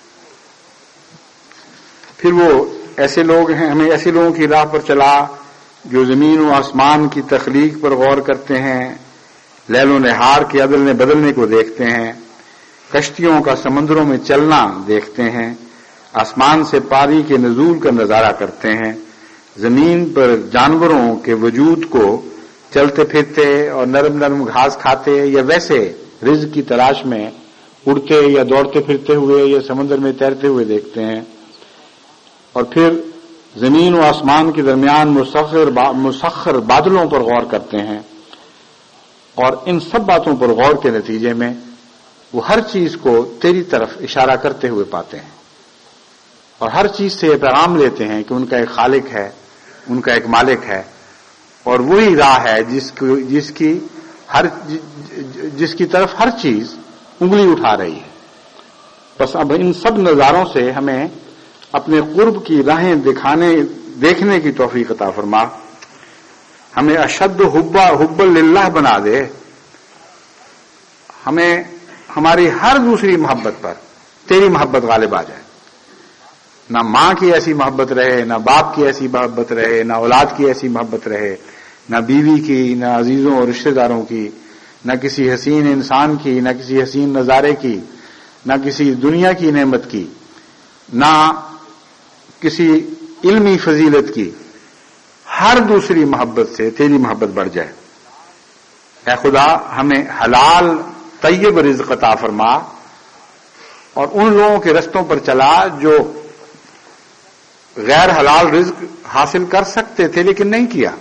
پھر وہ ایسے لوگ ہیں، ہمیں ایسے لوگوں کی راہ پر چلا جو زمین و آسمان کی تخلیق پر غور کرتے ہیں، لیل و نہار کے عدل بدلنے کو دیکھتے ہیں، کشتیوں کا سمندروں میں چلنا دیکھتے ہیں، آسمان سے پانی کے نزول کا نظارہ کرتے ہیں، زمین پر جانوروں کے وجود کو چلتے پھرتے اور نرم نرم گھاس کھاتے یا ویسے رزق کی تلاش میں اڑتے یا دوڑتے پھرتے ہوئے یا سمندر میں تیرتے ہوئے دیکھتے ہیں، اور پھر زمین و آسمان کے درمیان مسخر مسخر بادلوں پر غور کرتے ہیں، اور ان سب باتوں پر غور کے نتیجے میں وہ ہر چیز کو تیری طرف اشارہ کرتے ہوئے پاتے ہیں، اور ہر چیز سے یہ پیغام لیتے ہیں کہ ان کا ایک خالق ہے، ان کا ایک مالک ہے، اور وہی راہ ہے جس کی جس کی ہر جس کی طرف ہر چیز انگلی اٹھا رہی ہے۔ بس اب ان سب نظاروں سے ہمیں اپنے قرب کی راہیں دکھانے دیکھنے کی توفیق عطا فرما، ہمیں اشد حب حب للہ بنا دے، ہمیں ہماری ہر دوسری محبت پر تیری محبت غالب آ جائے، نہ ماں کی ایسی محبت رہے، نہ باپ کی ایسی محبت رہے، نہ اولاد کی ایسی محبت رہے، نہ بیوی کی، نہ عزیزوں اور رشتہ داروں کی، نہ کسی حسین انسان کی، نہ کسی حسین نظارے کی، نہ کسی دنیا کی نعمت کی، نہ کسی علمی فضیلت کی، ہر دوسری محبت سے تیری محبت بڑھ جائے۔ اے خدا ہمیں حلال طیب رزق عطا فرما، اور ان لوگوں کے رستوں پر چلا جو غیر حلال رزق حاصل کر سکتے تھے لیکن نہیں کیا،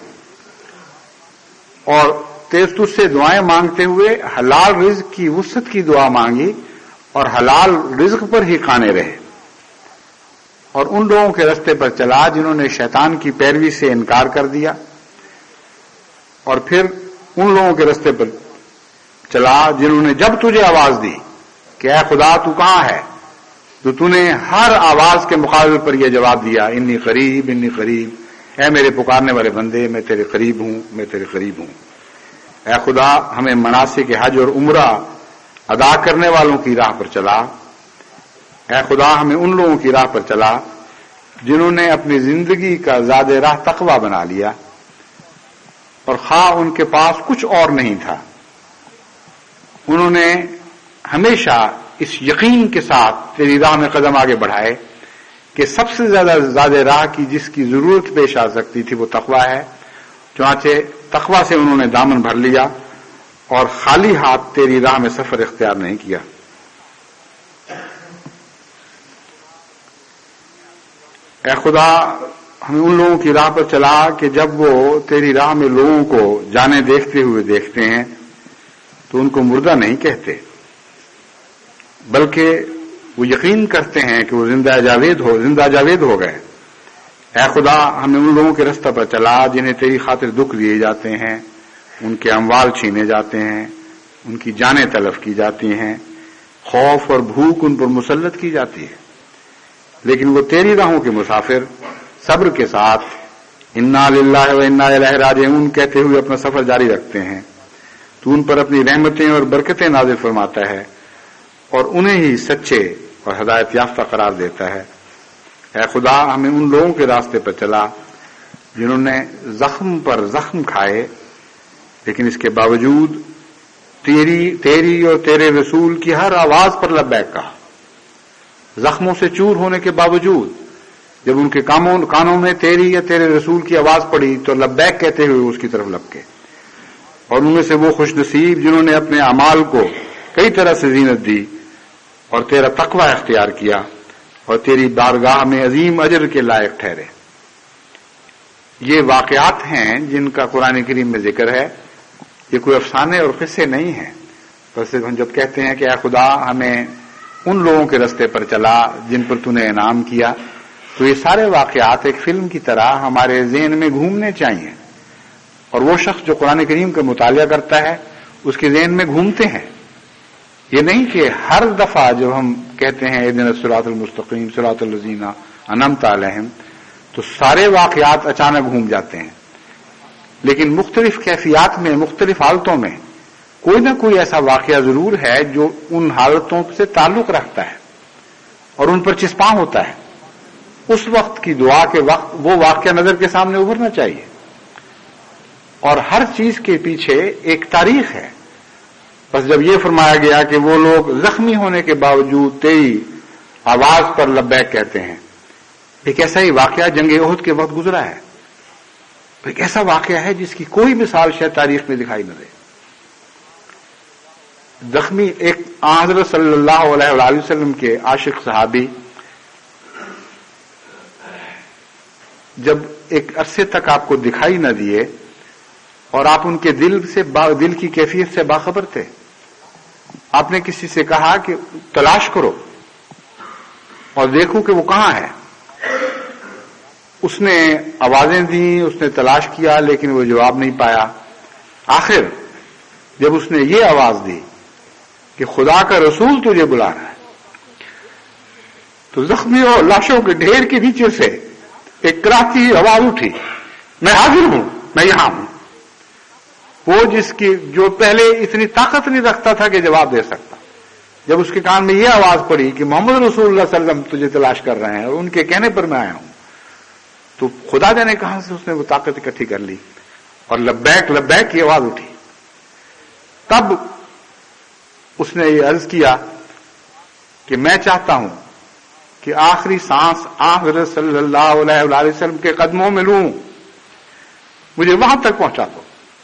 اور تیز تجھ سے دعائیں مانگتے ہوئے حلال رزق کی وسعت کی دعا مانگی اور حلال رزق پر ہی قانے رہے، اور ان لوگوں کے رستے پر چلا جنہوں نے شیطان کی پیروی سے انکار کر دیا، اور پھر ان لوگوں کے رستے پر چلا جنہوں نے جب تجھے آواز دی کہ اے خدا تو کہاں ہے، تو تو نے ہر آواز کے مقابلے پر یہ جواب دیا، انی قریب انی قریب، اے میرے پکارنے والے بندے میں تیرے قریب ہوں، میں تیرے قریب ہوں۔ اے خدا ہمیں مناسک حج اور عمرہ ادا کرنے والوں کی راہ پر چلا، اے خدا ہمیں ان لوگوں کی راہ پر چلا جنہوں نے اپنی زندگی کا زاد راہ تقوی بنا لیا، اور خواہ ان کے پاس کچھ اور نہیں تھا، انہوں نے ہمیشہ اس یقین کے ساتھ تیری راہ میں قدم آگے بڑھائے کہ سب سے زیادہ زاد راہ کی جس کی ضرورت پیش آ سکتی تھی وہ تقوی ہے، چنانچہ تقوی سے انہوں نے دامن بھر لیا اور خالی ہاتھ تیری راہ میں سفر اختیار نہیں کیا۔ اے خدا ہمیں ان لوگوں کی راہ پر چلا کہ جب وہ تیری راہ میں لوگوں کو جانے دیکھتے ہوئے دیکھتے ہیں تو ان کو مردہ نہیں کہتے، بلکہ وہ یقین کرتے ہیں کہ وہ زندہ جاوید ہو زندہ جاوید ہو گئے۔ اے خدا ہمیں ان لوگوں کے رستہ پر چلا جنہیں تیری خاطر دکھ دیے جاتے ہیں، ان کے اموال چھینے جاتے ہیں، ان کی جانیں تلف کی جاتی ہیں، خوف اور بھوک ان پر مسلط کی جاتی ہے، لیکن وہ تیری راہوں کے مسافر صبر کے ساتھ انا للہ و انا الیہ راجعون کہتے ہوئے اپنا سفر جاری رکھتے ہیں۔ تو ان پر اپنی رحمتیں اور برکتیں نازل فرماتا ہے اور انہیں ہی سچے اور ہدایت یافتہ قرار دیتا ہے۔ اے خدا ہمیں ان لوگوں کے راستے پر چلا جنہوں نے زخم پر زخم کھائے لیکن اس کے باوجود تیری تیری اور تیرے رسول کی ہر آواز پر لبیک کہا، زخموں سے چور ہونے کے باوجود جب ان کے کانوں میں تیری یا تیرے رسول کی آواز پڑی تو لبیک کہتے ہوئے اس کی طرف لپکے، اور ان میں سے وہ خوش نصیب جنہوں نے اپنے اعمال کو کئی طرح سے زینت دی اور تیرا تقوی اختیار کیا اور تیری بارگاہ میں عظیم اجر کے لائق ٹھہرے۔ یہ واقعات ہیں جن کا قرآن کریم میں ذکر ہے، یہ کوئی افسانے اور قصے نہیں ہیں، بس ہم جب کہتے ہیں کہ اے خدا ہمیں ان لوگوں کے رستے پر چلا جن پر تو نے انعام کیا، تو یہ سارے واقعات ایک فلم کی طرح ہمارے ذہن میں گھومنے چاہیے، اور وہ شخص جو قرآن کریم کا مطالعہ کرتا ہے اس کے ذہن میں گھومتے ہیں۔ یہ نہیں کہ ہر دفعہ جب ہم کہتے ہیں اہدنا الصراط المستقیم صراط الذین انعمت علیہم تو سارے واقعات اچانک گھوم جاتے ہیں، لیکن مختلف کیفیات میں مختلف حالتوں میں کوئی نہ کوئی ایسا واقعہ ضرور ہے جو ان حالتوں سے تعلق رکھتا ہے اور ان پر چسپاں ہوتا ہے۔ اس وقت کی دعا کے وقت وہ واقعہ نظر کے سامنے ابھرنا چاہیے، اور ہر چیز کے پیچھے ایک تاریخ ہے. بس جب یہ فرمایا گیا کہ وہ لوگ زخمی ہونے کے باوجود تیری آواز پر لبیک کہتے ہیں، ایک ایسا ہی واقعہ جنگ احد کے وقت گزرا ہے. ایک ایسا واقعہ ہے جس کی کوئی مثال شاید تاریخ میں دکھائی نہ دے. زخمی ایک حضرت صلی اللہ علیہ وآلہ وسلم کے عاشق صحابی جب ایک عرصے تک آپ کو دکھائی نہ دیے اور آپ ان کے دل سے دل کی کیفیت سے باخبر تھے، آپ نے کسی سے کہا کہ تلاش کرو اور دیکھو کہ وہ کہاں ہے. اس نے آوازیں دیں، اس نے تلاش کیا، لیکن وہ جواب نہیں پایا. آخر جب اس نے یہ آواز دی کہ خدا کا رسول تجھے بلا رہا ہے، تو زخمیوں اور لاشوں کے ڈھیر کے نیچے سے ایک کراتی آواز اٹھی، میں حاضر ہوں، میں یہاں ہوں. وہ جس کی جو پہلے اتنی طاقت نہیں رکھتا تھا کہ جواب دے سکتا، جب اس کے کان میں یہ آواز پڑی کہ محمد رسول اللہ صلی اللہ علیہ وسلم تجھے تلاش کر رہے ہیں اور ان کے کہنے پر میں آیا ہوں، تو خدا جانے کہاں سے اس نے وہ طاقت اکٹھی کر لی اور لبیک لبیک کی آواز اٹھی. تب اس نے یہ عرض کیا کہ میں چاہتا ہوں کہ آخری سانس حضرت صلی اللہ علیہ وآلہ وسلم کے قدموں میں لوں، مجھے وہاں تک پہنچا دو.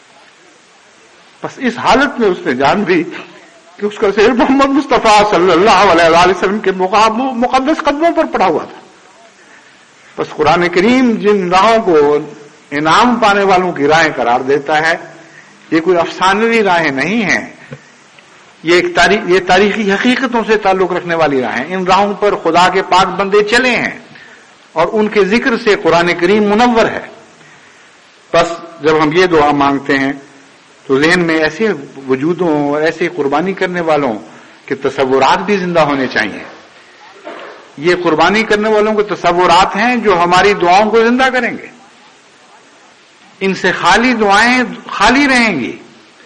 بس اس حالت میں اس نے جان دی کہ اس کا سر محمد مصطفیٰ صلی اللہ علیہ وآلہ وسلم کے مقدس قدموں پر پڑا ہوا تھا. بس قرآن کریم جن راہوں کو انعام پانے والوں کی راہیں قرار دیتا ہے، یہ کوئی افسانوی راہیں نہیں ہیں، یہ ایک تاریخ یہ تاریخی حقیقتوں سے تعلق رکھنے والی راہیں. ان راہوں پر خدا کے پاک بندے چلے ہیں اور ان کے ذکر سے قرآن کریم منور ہے. بس جب ہم یہ دعا مانگتے ہیں تو ذہن میں ایسے وجودوں اور ایسے قربانی کرنے والوں کے تصورات بھی زندہ ہونے چاہیے. یہ قربانی کرنے والوں کے تصورات ہیں جو ہماری دعاؤں کو زندہ کریں گے. ان سے خالی دعائیں خالی رہیں گی.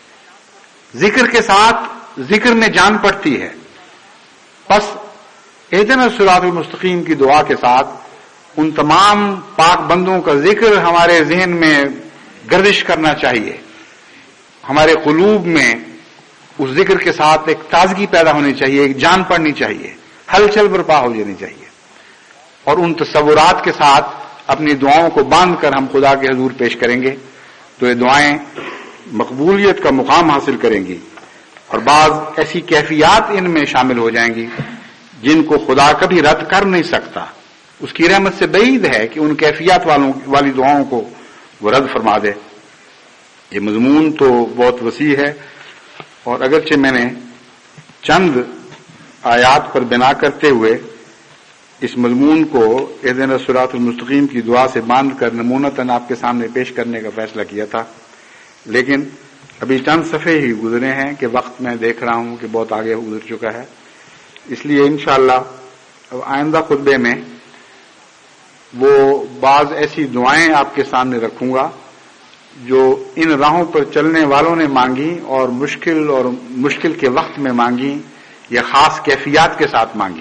ذکر کے ساتھ ذکر میں جان پڑتی ہے. بس اہدنا الصراط المستقیم کی دعا کے ساتھ ان تمام پاک بندوں کا ذکر ہمارے ذہن میں گردش کرنا چاہیے. ہمارے قلوب میں اس ذکر کے ساتھ ایک تازگی پیدا ہونی چاہیے، ایک جان پڑنی چاہیے، ہلچل برپا ہو جانی چاہیے. اور ان تصورات کے ساتھ اپنی دعاؤں کو باندھ کر ہم خدا کے حضور پیش کریں گے تو یہ دعائیں مقبولیت کا مقام حاصل کریں گی. اور بعض ایسی کیفیات ان میں شامل ہو جائیں گی جن کو خدا کبھی رد کر نہیں سکتا. اس کی رحمت سے بعید ہے کہ ان کیفیات والوں والی دعاؤں کو وہ رد فرما دے. یہ مضمون تو بہت وسیع ہے اور اگرچہ میں نے چند آیات پر بنا کرتے ہوئے اس مضمون کو اہدنا الصراط المستقیم کی دعا سے باندھ کر نمونتاً آپ کے سامنے پیش کرنے کا فیصلہ کیا تھا، لیکن ابھی چند صفحے ہی گزرے ہیں کہ وقت میں دیکھ رہا ہوں کہ بہت آگے گزر چکا ہے. اس لیے انشاءاللہ آئندہ خطبے میں وہ بعض ایسی دعائیں آپ کے سامنے رکھوں گا جو ان راہوں پر چلنے والوں نے مانگی اور مشکل اور مشکل کے وقت میں مانگی یا خاص کیفیات کے ساتھ مانگی.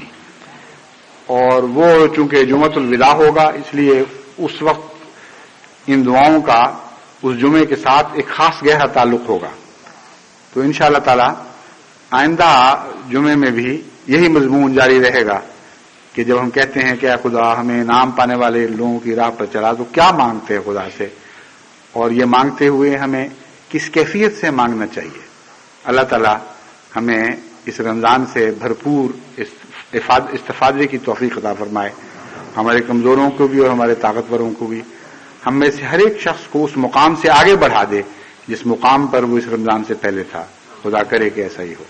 اور وہ چونکہ جمعۃ الوداع ہوگا اس لیے اس وقت ان دعاؤں کا اس جمعے کے ساتھ ایک خاص گہرا تعلق ہوگا. تو انشاءاللہ تعالی آئندہ جمعے میں بھی یہی مضمون جاری رہے گا کہ جب ہم کہتے ہیں کہ اے خدا ہمیں انعام پانے والے لوگوں کی راہ پر چلا، تو کیا مانگتے ہیں خدا سے، اور یہ مانگتے ہوئے ہمیں کس کیفیت سے مانگنا چاہیے. اللہ تعالی ہمیں اس رمضان سے بھرپور استفادے کی توفیق عطا فرمائے، ہمارے کمزوروں کو بھی اور ہمارے طاقتوروں کو بھی. ہم میں سے ہر ایک شخص کو اس مقام سے آگے بڑھا دے جس مقام پر وہ اس رمضان سے پہلے تھا. خدا کرے کہ ایسا ہی ہو.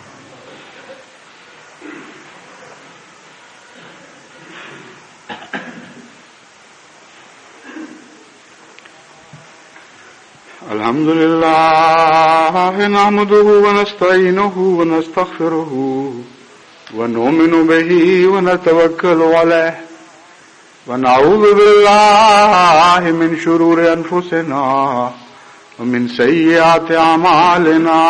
الحمد لله نحمده ونستعينه ونستغفره ونؤمن به ونتوكل عليه ونعوذ بالله من شرور أنفسنا ومن سيئات أعمالنا.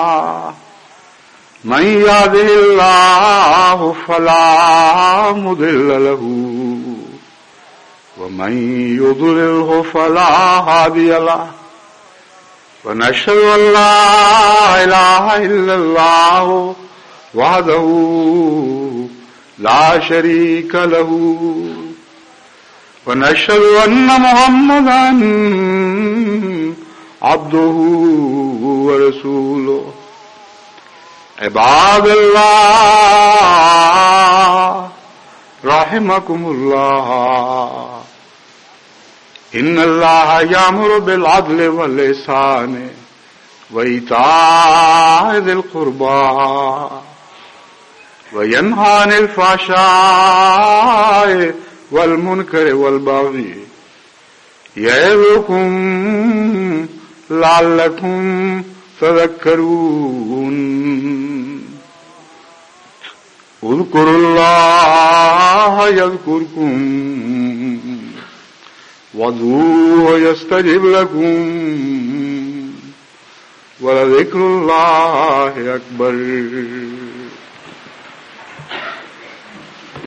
من يهده الله فلا مضل له ومن يضلله فلا هادي له. ونشهد أن لا إله إلا الله وحده لا شريك له ونشهد أن محمدا عبده ورسوله عباد الله رحمكم الله إن الله يأمر بالعدل والإحسان وإيتاء ذي القربى وينهى عن الفحشاء والمنكر والبغي يعظكم لعلكم تذكرون اذكروا الله يذكركم وادعوه يستجب لكم ولذكر الله أكبر